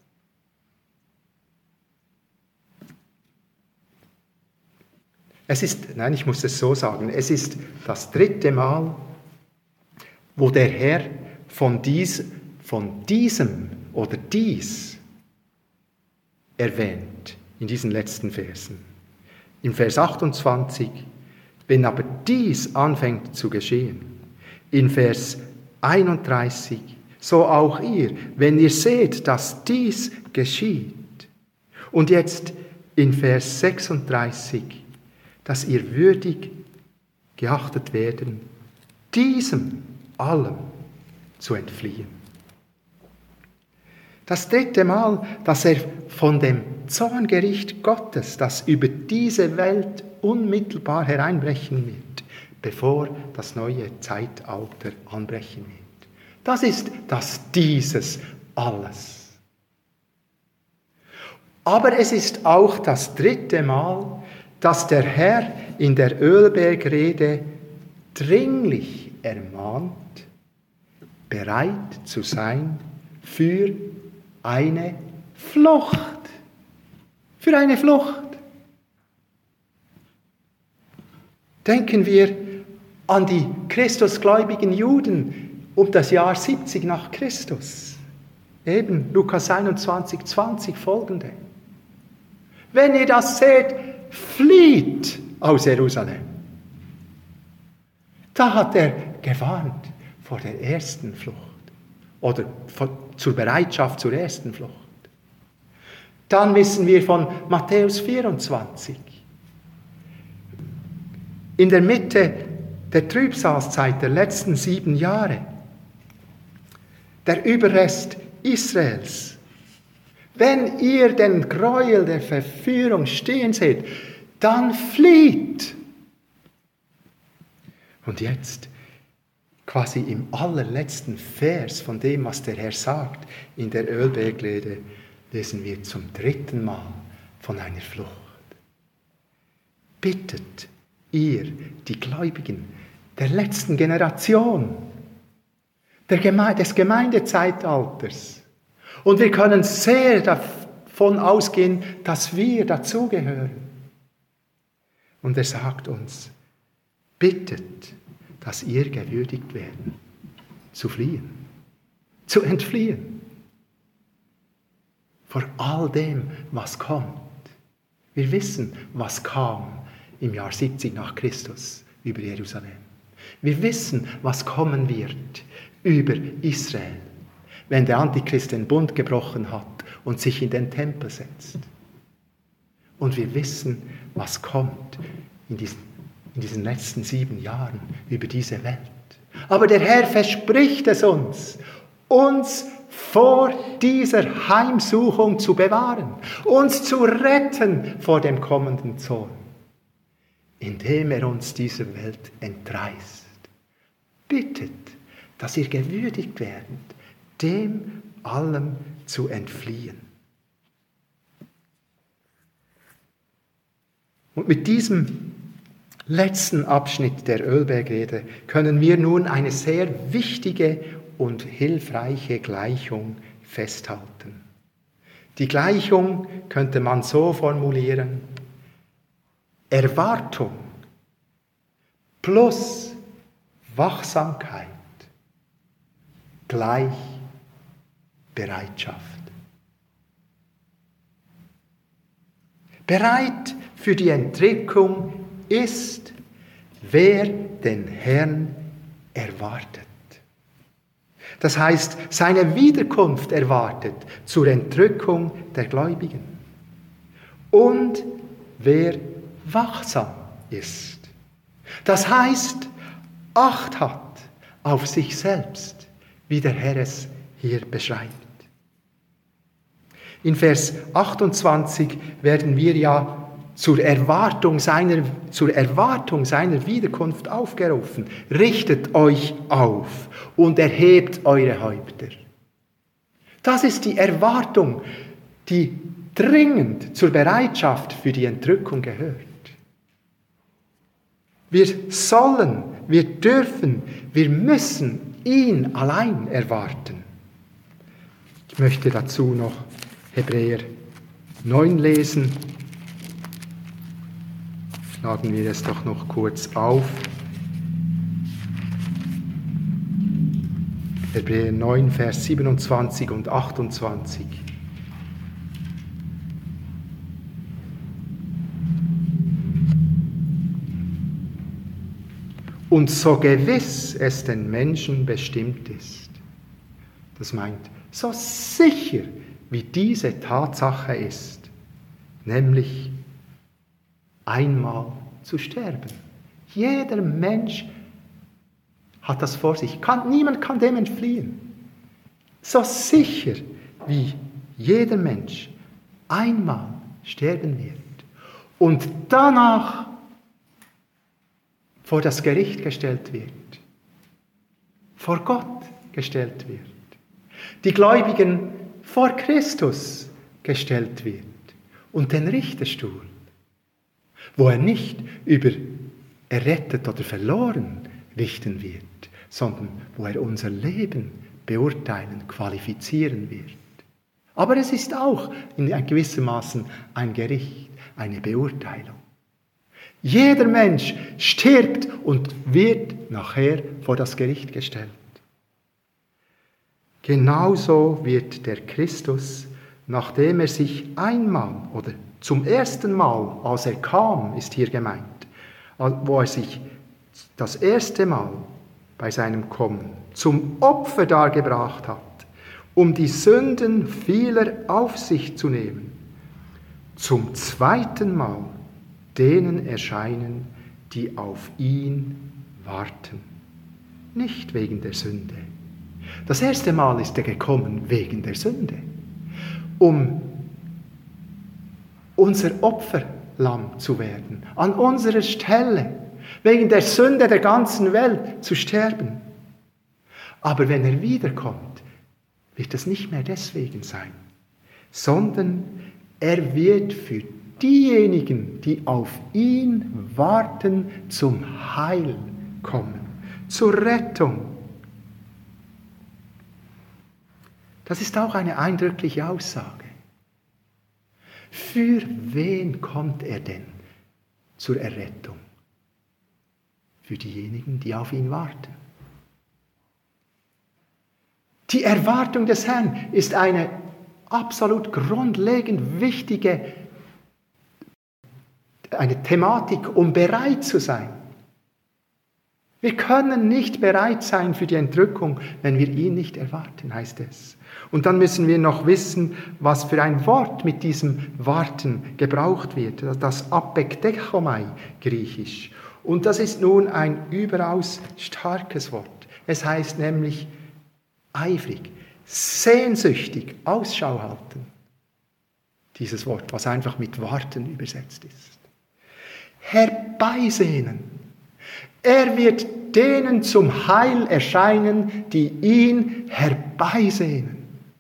Es ist, nein, ich muss es so sagen, es ist das dritte Mal, wo der Herr von, dies, von diesem oder dies erwähnt, in diesen letzten Versen. Im Vers achtundzwanzig, wenn aber dies anfängt zu geschehen. In Vers einunddreißig, so auch ihr, wenn ihr seht, dass dies geschieht. Und jetzt in Vers sechsunddreißig, dass ihr würdig geachtet werden, diesem allem zu entfliehen. Das dritte Mal, dass er von dem Zorngericht Gottes, das über diese Welt unmittelbar hereinbrechen wird, bevor das neue Zeitalter anbrechen wird. Das ist das dieses alles. Aber es ist auch das dritte Mal, dass der Herr in der Ölbergrede dringlich ermahnt, bereit zu sein für eine Flucht. Für eine Flucht. Denken wir an die christusgläubigen Juden um das Jahr siebzig nach Christus. Eben Lukas einundzwanzig, zwanzig folgende. Wenn ihr das seht, flieht aus Jerusalem. Da hat er gewarnt vor der ersten Flucht oder vor, zur Bereitschaft zur ersten Flucht. Dann wissen wir von Matthäus vierundzwanzig. In der Mitte der Trübsalzeit der letzten sieben Jahre, der Überrest Israels. Wenn ihr den Gräuel der Verführung stehen seht, dann flieht. Und jetzt, quasi im allerletzten Vers von dem, was der Herr sagt, in der Ölbergrede, lesen wir zum dritten Mal von einer Flucht. Bittet ihr, die Gläubigen der letzten Generation, der Geme- des Gemeindezeitalters, und wir können sehr davon ausgehen, dass wir dazugehören. Und er sagt uns, bittet, dass ihr gewürdigt werden, zu fliehen, zu entfliehen. Vor all dem, was kommt. Wir wissen, was kam im Jahr siebzig nach Christus über Jerusalem. Wir wissen, was kommen wird über Israel, wenn der Antichrist den Bund gebrochen hat und sich in den Tempel setzt. Und wir wissen, was kommt in diesen, in diesen letzten sieben Jahren über diese Welt. Aber der Herr verspricht es uns, uns vor dieser Heimsuchung zu bewahren, uns zu retten vor dem kommenden Zorn, indem er uns dieser Welt entreißt. Bittet, dass ihr gewürdigt werdet, dem allem zu entfliehen. Und mit diesem letzten Abschnitt der Ölbergrede können wir nun eine sehr wichtige und hilfreiche Gleichung festhalten. Die Gleichung könnte man so formulieren: Erwartung plus Wachsamkeit gleich Bereitschaft. Bereit für die Entrückung ist, wer den Herrn erwartet. Das heißt, seine Wiederkunft erwartet zur Entrückung der Gläubigen. Und wer wachsam ist. Das heißt, Acht hat auf sich selbst, wie der Herr es hier beschreibt. In Vers achtundzwanzig werden wir ja zur Erwartung seiner, zur Erwartung seiner Wiederkunft aufgerufen. Richtet euch auf und erhebt eure Häupter. Das ist die Erwartung, die dringend zur Bereitschaft für die Entrückung gehört. Wir sollen, wir dürfen, wir müssen ihn allein erwarten. Ich möchte dazu noch Hebräer neun lesen. Schlagen wir es doch noch kurz auf. Hebräer neun, Vers siebenundzwanzig und achtundzwanzig. Und so gewiss es den Menschen bestimmt ist. Das meint, so sicher wie diese Tatsache ist, nämlich einmal zu sterben. Jeder Mensch hat das vor sich. Kann, niemand kann dem entfliehen. So sicher wie jeder Mensch einmal sterben wird und danach vor das Gericht gestellt wird, vor Gott gestellt wird, die Gläubigen vor Christus gestellt wird und den Richterstuhl, wo er nicht über errettet oder verloren richten wird, sondern wo er unser Leben beurteilen, qualifizieren wird. Aber es ist auch in gewissem Maßen ein Gericht, eine Beurteilung. Jeder Mensch stirbt und wird nachher vor das Gericht gestellt. Genauso wird der Christus, nachdem er sich einmal oder zum ersten Mal, als er kam, ist hier gemeint, wo er sich das erste Mal bei seinem Kommen zum Opfer dargebracht hat, um die Sünden vieler auf sich zu nehmen, zum zweiten Mal denen erscheinen, die auf ihn warten. Nicht wegen der Sünde. Das erste Mal ist er gekommen wegen der Sünde, um unser Opferlamm zu werden, an unserer Stelle, wegen der Sünde der ganzen Welt zu sterben. Aber wenn er wiederkommt, wird es nicht mehr deswegen sein, sondern er wird für diejenigen, die auf ihn warten, zum Heil kommen, zur Rettung. Das ist auch eine eindrückliche Aussage. Für wen kommt er denn zur Errettung? Für diejenigen, die auf ihn warten. Die Erwartung des Herrn ist eine absolut grundlegend wichtige eine Thematik, um bereit zu sein. Wir können nicht bereit sein für die Entrückung, wenn wir ihn nicht erwarten, heißt es. Und dann müssen wir noch wissen, was für ein Wort mit diesem Warten gebraucht wird. Das apekdechomai, griechisch. Und das ist nun ein überaus starkes Wort. Es heißt nämlich eifrig, sehnsüchtig, Ausschau halten. Dieses Wort, was einfach mit Warten übersetzt ist. Herbeisehnen. Er wird denen zum Heil erscheinen, die ihn herbeisehnen.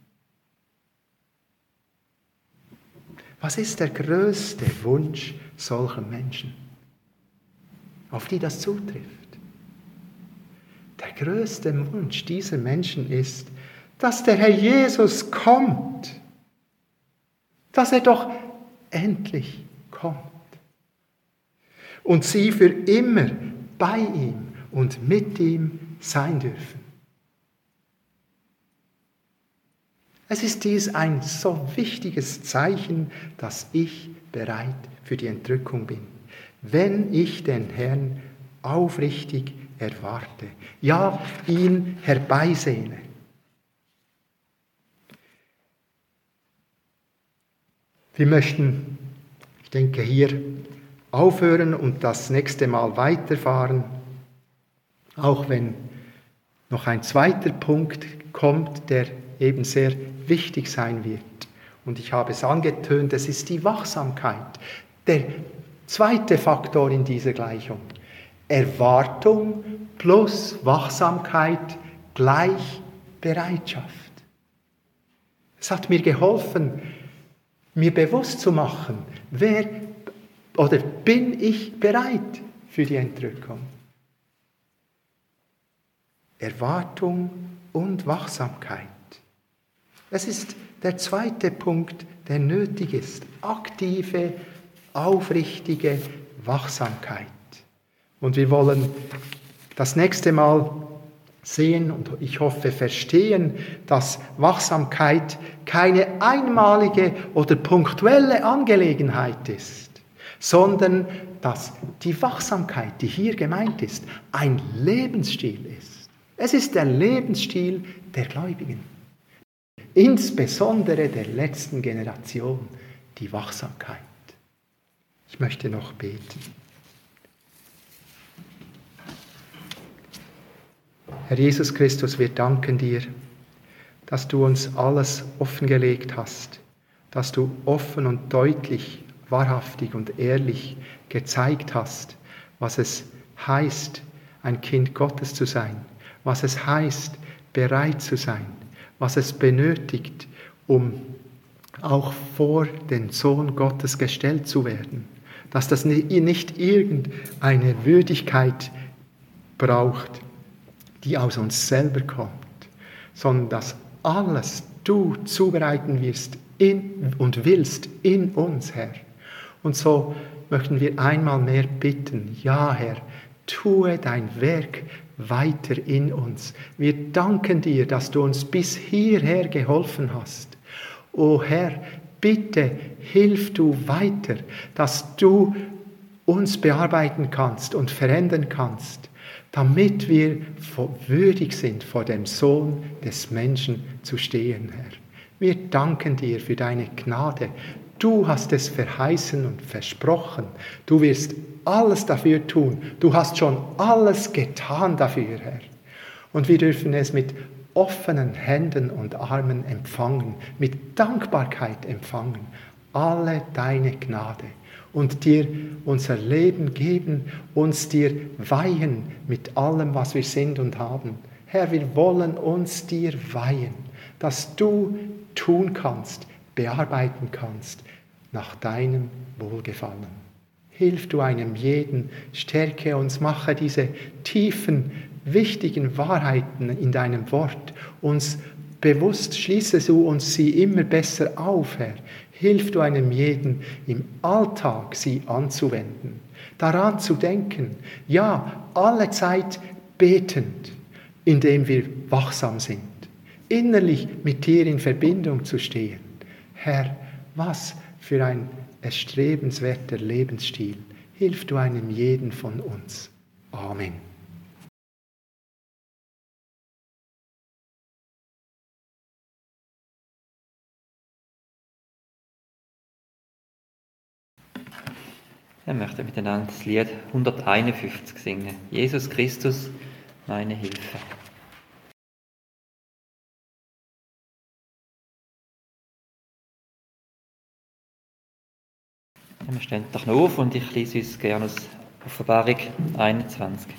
Was ist der größte Wunsch solcher Menschen, auf die das zutrifft? Der größte Wunsch dieser Menschen ist, dass der Herr Jesus kommt, dass er doch endlich kommt und sie für immer bei ihm und mit ihm sein dürfen. Es ist dies ein so wichtiges Zeichen, dass ich bereit für die Entrückung bin, wenn ich den Herrn aufrichtig erwarte, ja, ihn herbeisehne. Wir möchten, ich denke, hier aufhören und das nächste Mal weiterfahren, auch wenn noch ein zweiter Punkt kommt, der eben sehr wichtig sein wird. Und ich habe es angetönt, es ist die Wachsamkeit. Der zweite Faktor in dieser Gleichung. Erwartung plus Wachsamkeit gleich Bereitschaft. Es hat mir geholfen, mir bewusst zu machen, wer oder bin ich bereit für die Entrückung? Erwartung und Wachsamkeit. Es ist der zweite Punkt, der nötig ist. Aktive, aufrichtige Wachsamkeit. Und wir wollen das nächste Mal sehen und ich hoffe verstehen, dass Wachsamkeit keine einmalige oder punktuelle Angelegenheit ist, sondern dass die Wachsamkeit, die hier gemeint ist, ein Lebensstil ist. Es ist der Lebensstil der Gläubigen, insbesondere der letzten Generation, die Wachsamkeit. Ich möchte noch beten. Herr Jesus Christus, wir danken dir, dass du uns alles offengelegt hast, dass du offen und deutlich, wahrhaftig und ehrlich gezeigt hast, was es heißt, ein Kind Gottes zu sein, was es heißt, bereit zu sein, was es benötigt, um auch vor den Sohn Gottes gestellt zu werden, dass das nicht irgendeine Würdigkeit braucht, die aus uns selber kommt, sondern dass alles du zubereiten wirst in und willst in uns, Herr. Und so möchten wir einmal mehr bitten, ja, Herr, tue dein Werk weiter in uns. Wir danken dir, dass du uns bis hierher geholfen hast. O Herr, bitte hilf du weiter, dass du uns bearbeiten kannst und verändern kannst, damit wir würdig sind, vor dem Sohn des Menschen zu stehen, Herr. Wir danken dir für deine Gnade. Du hast es verheißen und versprochen. Du wirst alles dafür tun. Du hast schon alles getan dafür, Herr. Und wir dürfen es mit offenen Händen und Armen empfangen, mit Dankbarkeit empfangen, alle deine Gnade. Und dir unser Leben geben, uns dir weihen mit allem, was wir sind und haben. Herr, wir wollen uns dir weihen, dass du tun kannst, bearbeiten kannst, nach deinem Wohlgefallen. Hilf du einem jeden, stärke uns, mache diese tiefen, wichtigen Wahrheiten in deinem Wort uns bewusst, schließe du uns sie immer besser auf, Herr. Hilf du einem jeden, im Alltag sie anzuwenden, daran zu denken, ja, alle Zeit betend, indem wir wachsam sind, innerlich mit dir in Verbindung zu stehen. Herr, was für ein erstrebenswerter Lebensstil. Hilf du einem jeden von uns. Amen. Wir möchten miteinander das Lied hunderteinundfünfzig singen. Jesus Christus, meine Hilfe. Wir stehen doch noch auf und ich lese uns gerne aus Offenbarung einundzwanzig.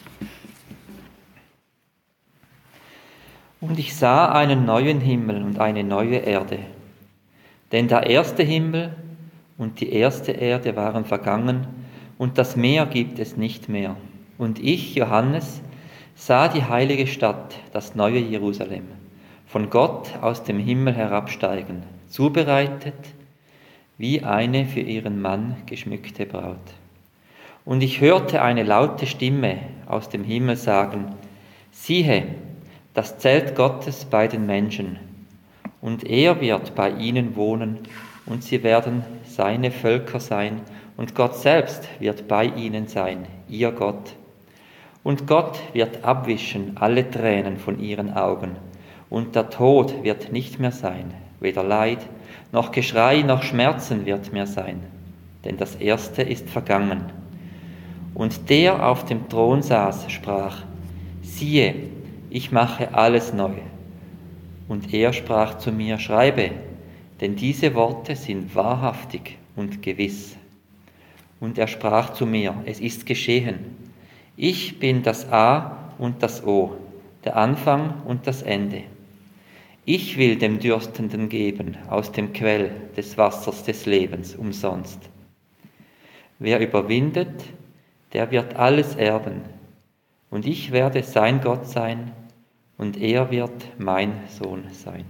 Und ich sah einen neuen Himmel und eine neue Erde. Denn der erste Himmel und die erste Erde waren vergangen und das Meer gibt es nicht mehr. Und ich, Johannes, sah die heilige Stadt, das neue Jerusalem, von Gott aus dem Himmel herabsteigen, zubereitet wie eine für ihren Mann geschmückte Braut. Und ich hörte eine laute Stimme aus dem Himmel sagen, siehe, das Zelt Gottes bei den Menschen, und er wird bei ihnen wohnen, und sie werden seine Völker sein, und Gott selbst wird bei ihnen sein, ihr Gott. Und Gott wird abwischen alle Tränen von ihren Augen, und der Tod wird nicht mehr sein, weder Leid, noch Geschrei, noch Schmerzen wird mehr sein, denn das Erste ist vergangen. Und der auf dem Thron saß, sprach, siehe, ich mache alles neu. Und er sprach zu mir, schreibe, denn diese Worte sind wahrhaftig und gewiss. Und er sprach zu mir, es ist geschehen. Ich bin das A und das O, der Anfang und das Ende. Ich will dem Dürstenden geben aus dem Quell des Wassers des Lebens umsonst. Wer überwindet, der wird alles erben, und ich werde sein Gott sein, und er wird mein Sohn sein.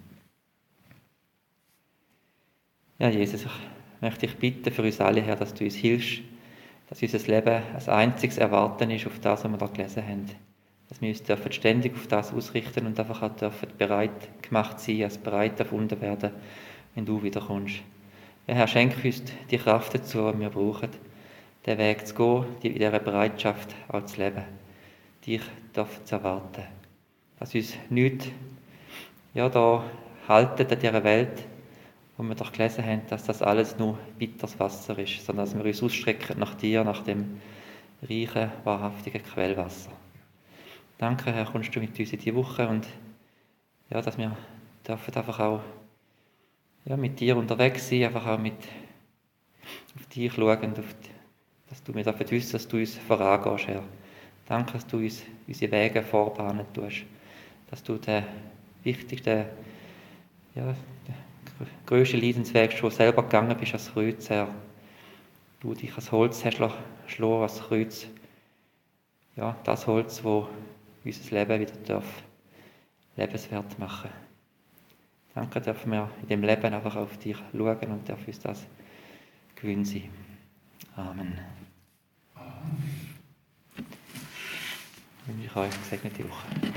Ja, Jesus, ich möchte dich bitten für uns alle, Herr, dass du uns hilfst, dass unser Leben ein einziges Erwarten ist auf das, was wir da gelesen haben. Dass wir uns dürfen ständig auf das ausrichten und einfach auch dürfen bereit gemacht sein, als bereit erfunden werden, wenn du wiederkommst. Ja, Herr, schenk uns die Kraft dazu, die wir brauchen, den Weg zu gehen, die, in dieser Bereitschaft auch zu leben, dich dürfen zu erwarten. Dass uns nichts ja, da halten in dieser Welt, wo wir doch gelesen haben, dass das alles nur bitteres Wasser ist, sondern dass wir uns ausstrecken nach dir, nach dem reichen, wahrhaftigen Quellwasser. Danke, Herr, kommst du mit uns in diese Woche und ja, dass wir dürfen einfach auch ja, mit dir unterwegs sein, einfach auch mit auf dich schauen, auf die, dass du mir dürfen wissen, dass du uns vorangehst, Herr. Danke, dass du uns unsere Wege vorbahnen tust, dass du den wichtigsten, ja, den grössten Leidensweg schon selber gegangen bist als Kreuz, Herr. Du dich als Holz hast schlagen, als Kreuz. Ja, das Holz, das unser Leben wieder darf lebenswert machen. Danke, dürfen wir in dem Leben einfach auf dich schauen und dürfen uns das gewöhnen sein. Amen. Ich wünsche euch eine gesegnete Woche.